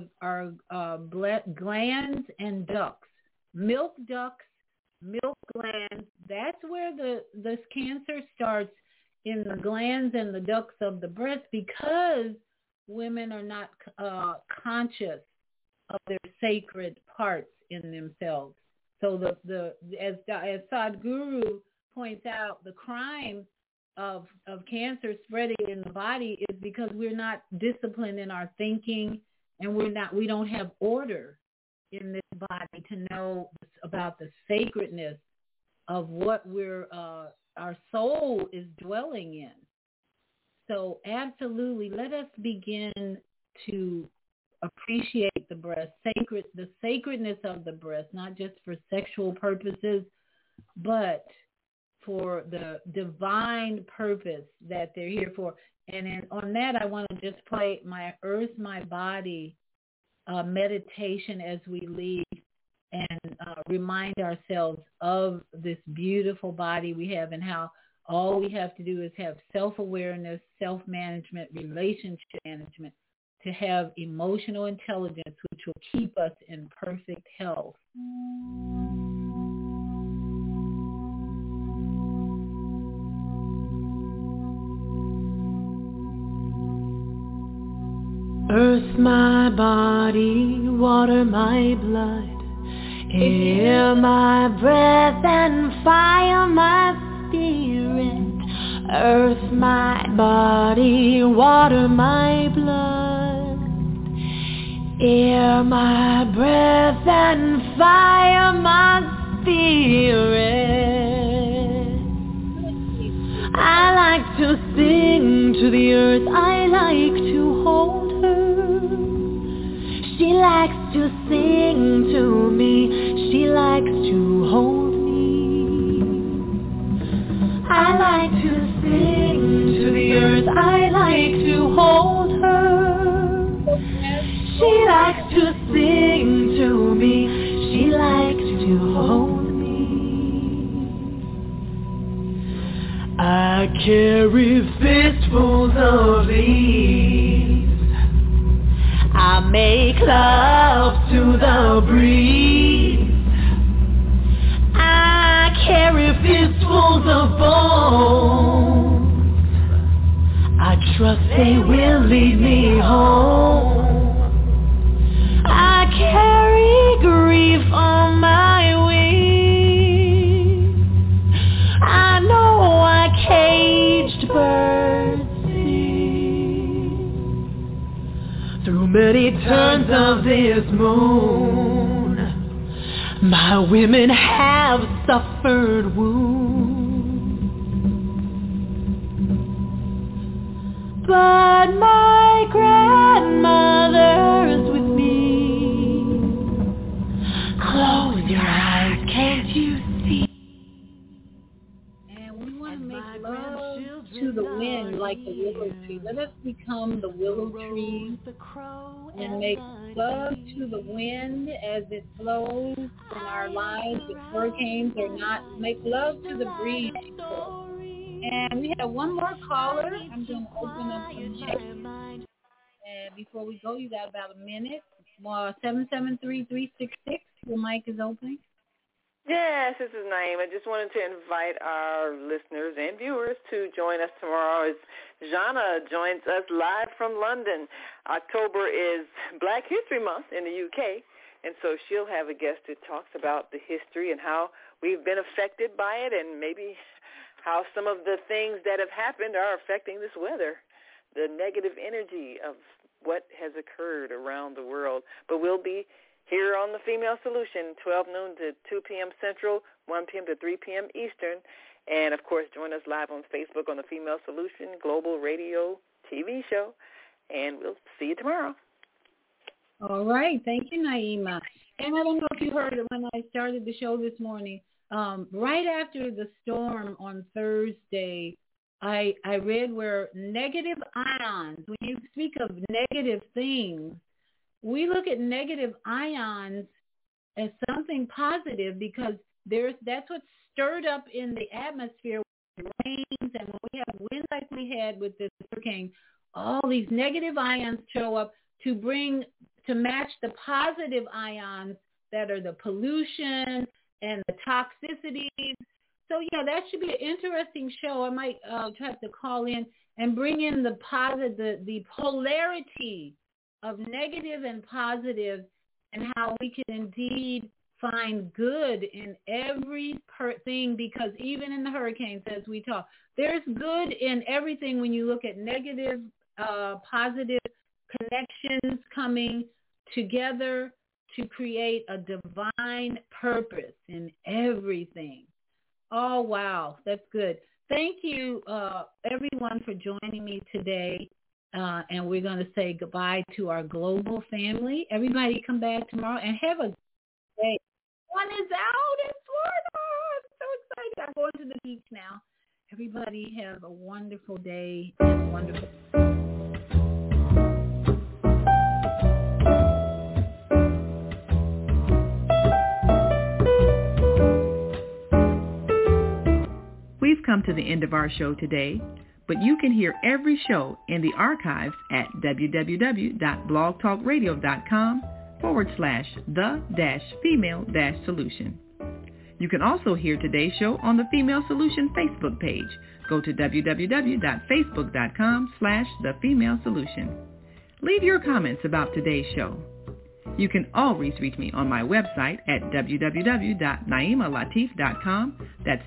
glands and ducts, milk ducts, milk glands. That's where this cancer starts, in the glands and the ducts of the breast, because women are not conscious of their sacred parts in themselves. So as Sadhguru points out, the crime of cancer spreading in the body is because we're not disciplined in our thinking, and we don't have order in this body to know about the sacredness of what our soul is dwelling in. So absolutely, let us begin to appreciate the breast, the sacredness of the breast, not just for sexual purposes, but for the divine purpose that they're here for. And on that, I want to just play my Earth, My Body meditation as we leave, and remind ourselves of this beautiful body we have, and how all we have to do is have self-awareness, self-management, relationship management, to have emotional intelligence, which will keep us in perfect health. Earth, my body, water, my blood, air, my breath, and fire, my spirit. Earth, my body, water, my blood, air, my breath, and fire, my spirit. I like to sing to the earth, I like to hold her. She likes to sing to me, she likes to hold me. I like to sing to the earth, I like to hold her. She likes to sing to me, she likes to hold me. I carry fistfuls of leaves, I make love to the breeze. I carry fistfuls of bones, I trust they will lead me home. I carry grief on my wings, I know I caged birds through many turns of this moon. My women have suffered wounds, but my grandmother's with me. Close your eyes, can't you see? And we want to make love to the wind like the willow tree. Let us become the willow tree and make love to the wind as it blows in our lives. If hurricanes or not, make love to the breeze. And we have one more caller. I'm going to open up the mic. And before we go, you got about a minute. 773-366. Your mic is open. Yes, this is Naeem. I just wanted to invite our listeners and viewers to join us tomorrow as Jana joins us live from London. October is Black History Month in the UK, And so she'll have a guest that talks about the history and how we've been affected by it, and maybe how some of the things that have happened are affecting this weather, the negative energy of what has occurred around the world. But we'll be here on The Female Solution, 12 noon to 2 p.m. Central, 1 p.m. to 3 p.m. Eastern. And, of course, join us live on Facebook on The Female Solution Global Radio TV show. And we'll see you tomorrow. All right. Thank you, Naima. And I don't know if you heard it when I started the show this morning. Right after the storm on Thursday, I read where negative ions, when you speak of negative things, we look at negative ions as something positive because that's what's stirred up in the atmosphere with rains, and when we have winds like we had with this hurricane, all these negative ions show up to match the positive ions that are the pollution and the toxicities. So, yeah, that should be an interesting show. I might try to call in and bring in the polarity of negative and positive, and how we can indeed find good in every thing, because even in the hurricanes, as we talk, there's good in everything when you look at negative, positive connections coming together to create a divine purpose in everything. Oh, wow. That's good. Thank you, everyone, for joining me today. And we're going to say goodbye to our global family. Everybody come back tomorrow and have a great day. One is out in Florida. I'm so excited. I'm going to the beach now. Everybody have a wonderful day and wonderful. We've come to the end of our show today, but you can hear every show in the archives at www.blogtalkradio.com/the-female-solution. You can also hear today's show on the Female Solution Facebook page. Go to www.facebook.com/thefemalesolution. Leave your comments about today's show. You can always reach me on my website at www.naimalatif.com. That's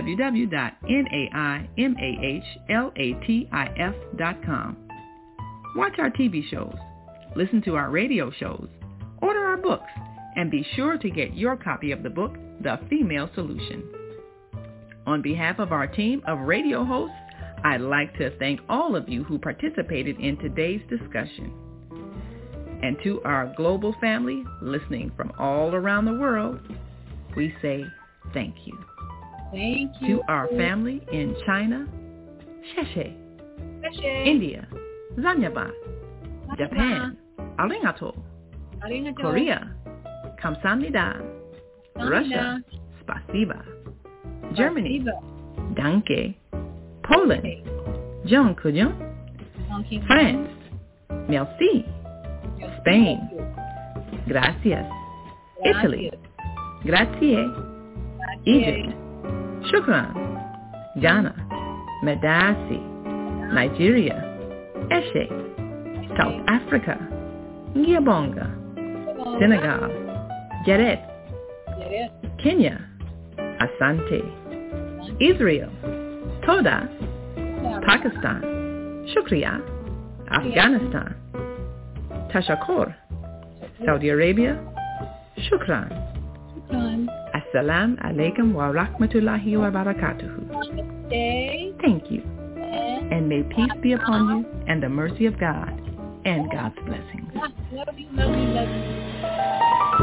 www.naimalatif.com. Watch our TV shows, listen to our radio shows, order our books, and be sure to get your copy of the book, The Female Solution. On behalf of our team of radio hosts, I'd like to thank all of you who participated in today's discussion. And to our global family listening from all around the world, we say thank you. Thank you. To our family in China, Sheshe. India, Zanyaba. Japan, Arigato. Korea, Kamsahamnida. Russia, Spasiba. Germany, Danke. Poland, Jean Couillon. France, Merci. Spain, gracias. Italy, grazie. Egypt, shukran. Ghana, medasi. Nigeria, eshe. South Africa, ngiyabonga. Senegal, Jared. Kenya, asante. Israel, toda. Pakistan, shukriya. Afghanistan, Tashakkur. Saudi Arabia, shukran. Assalamu alaikum wa rahmatullahi wa barakatuhu. Thank you. And may peace be upon you and the mercy of God and God's blessings. Love you.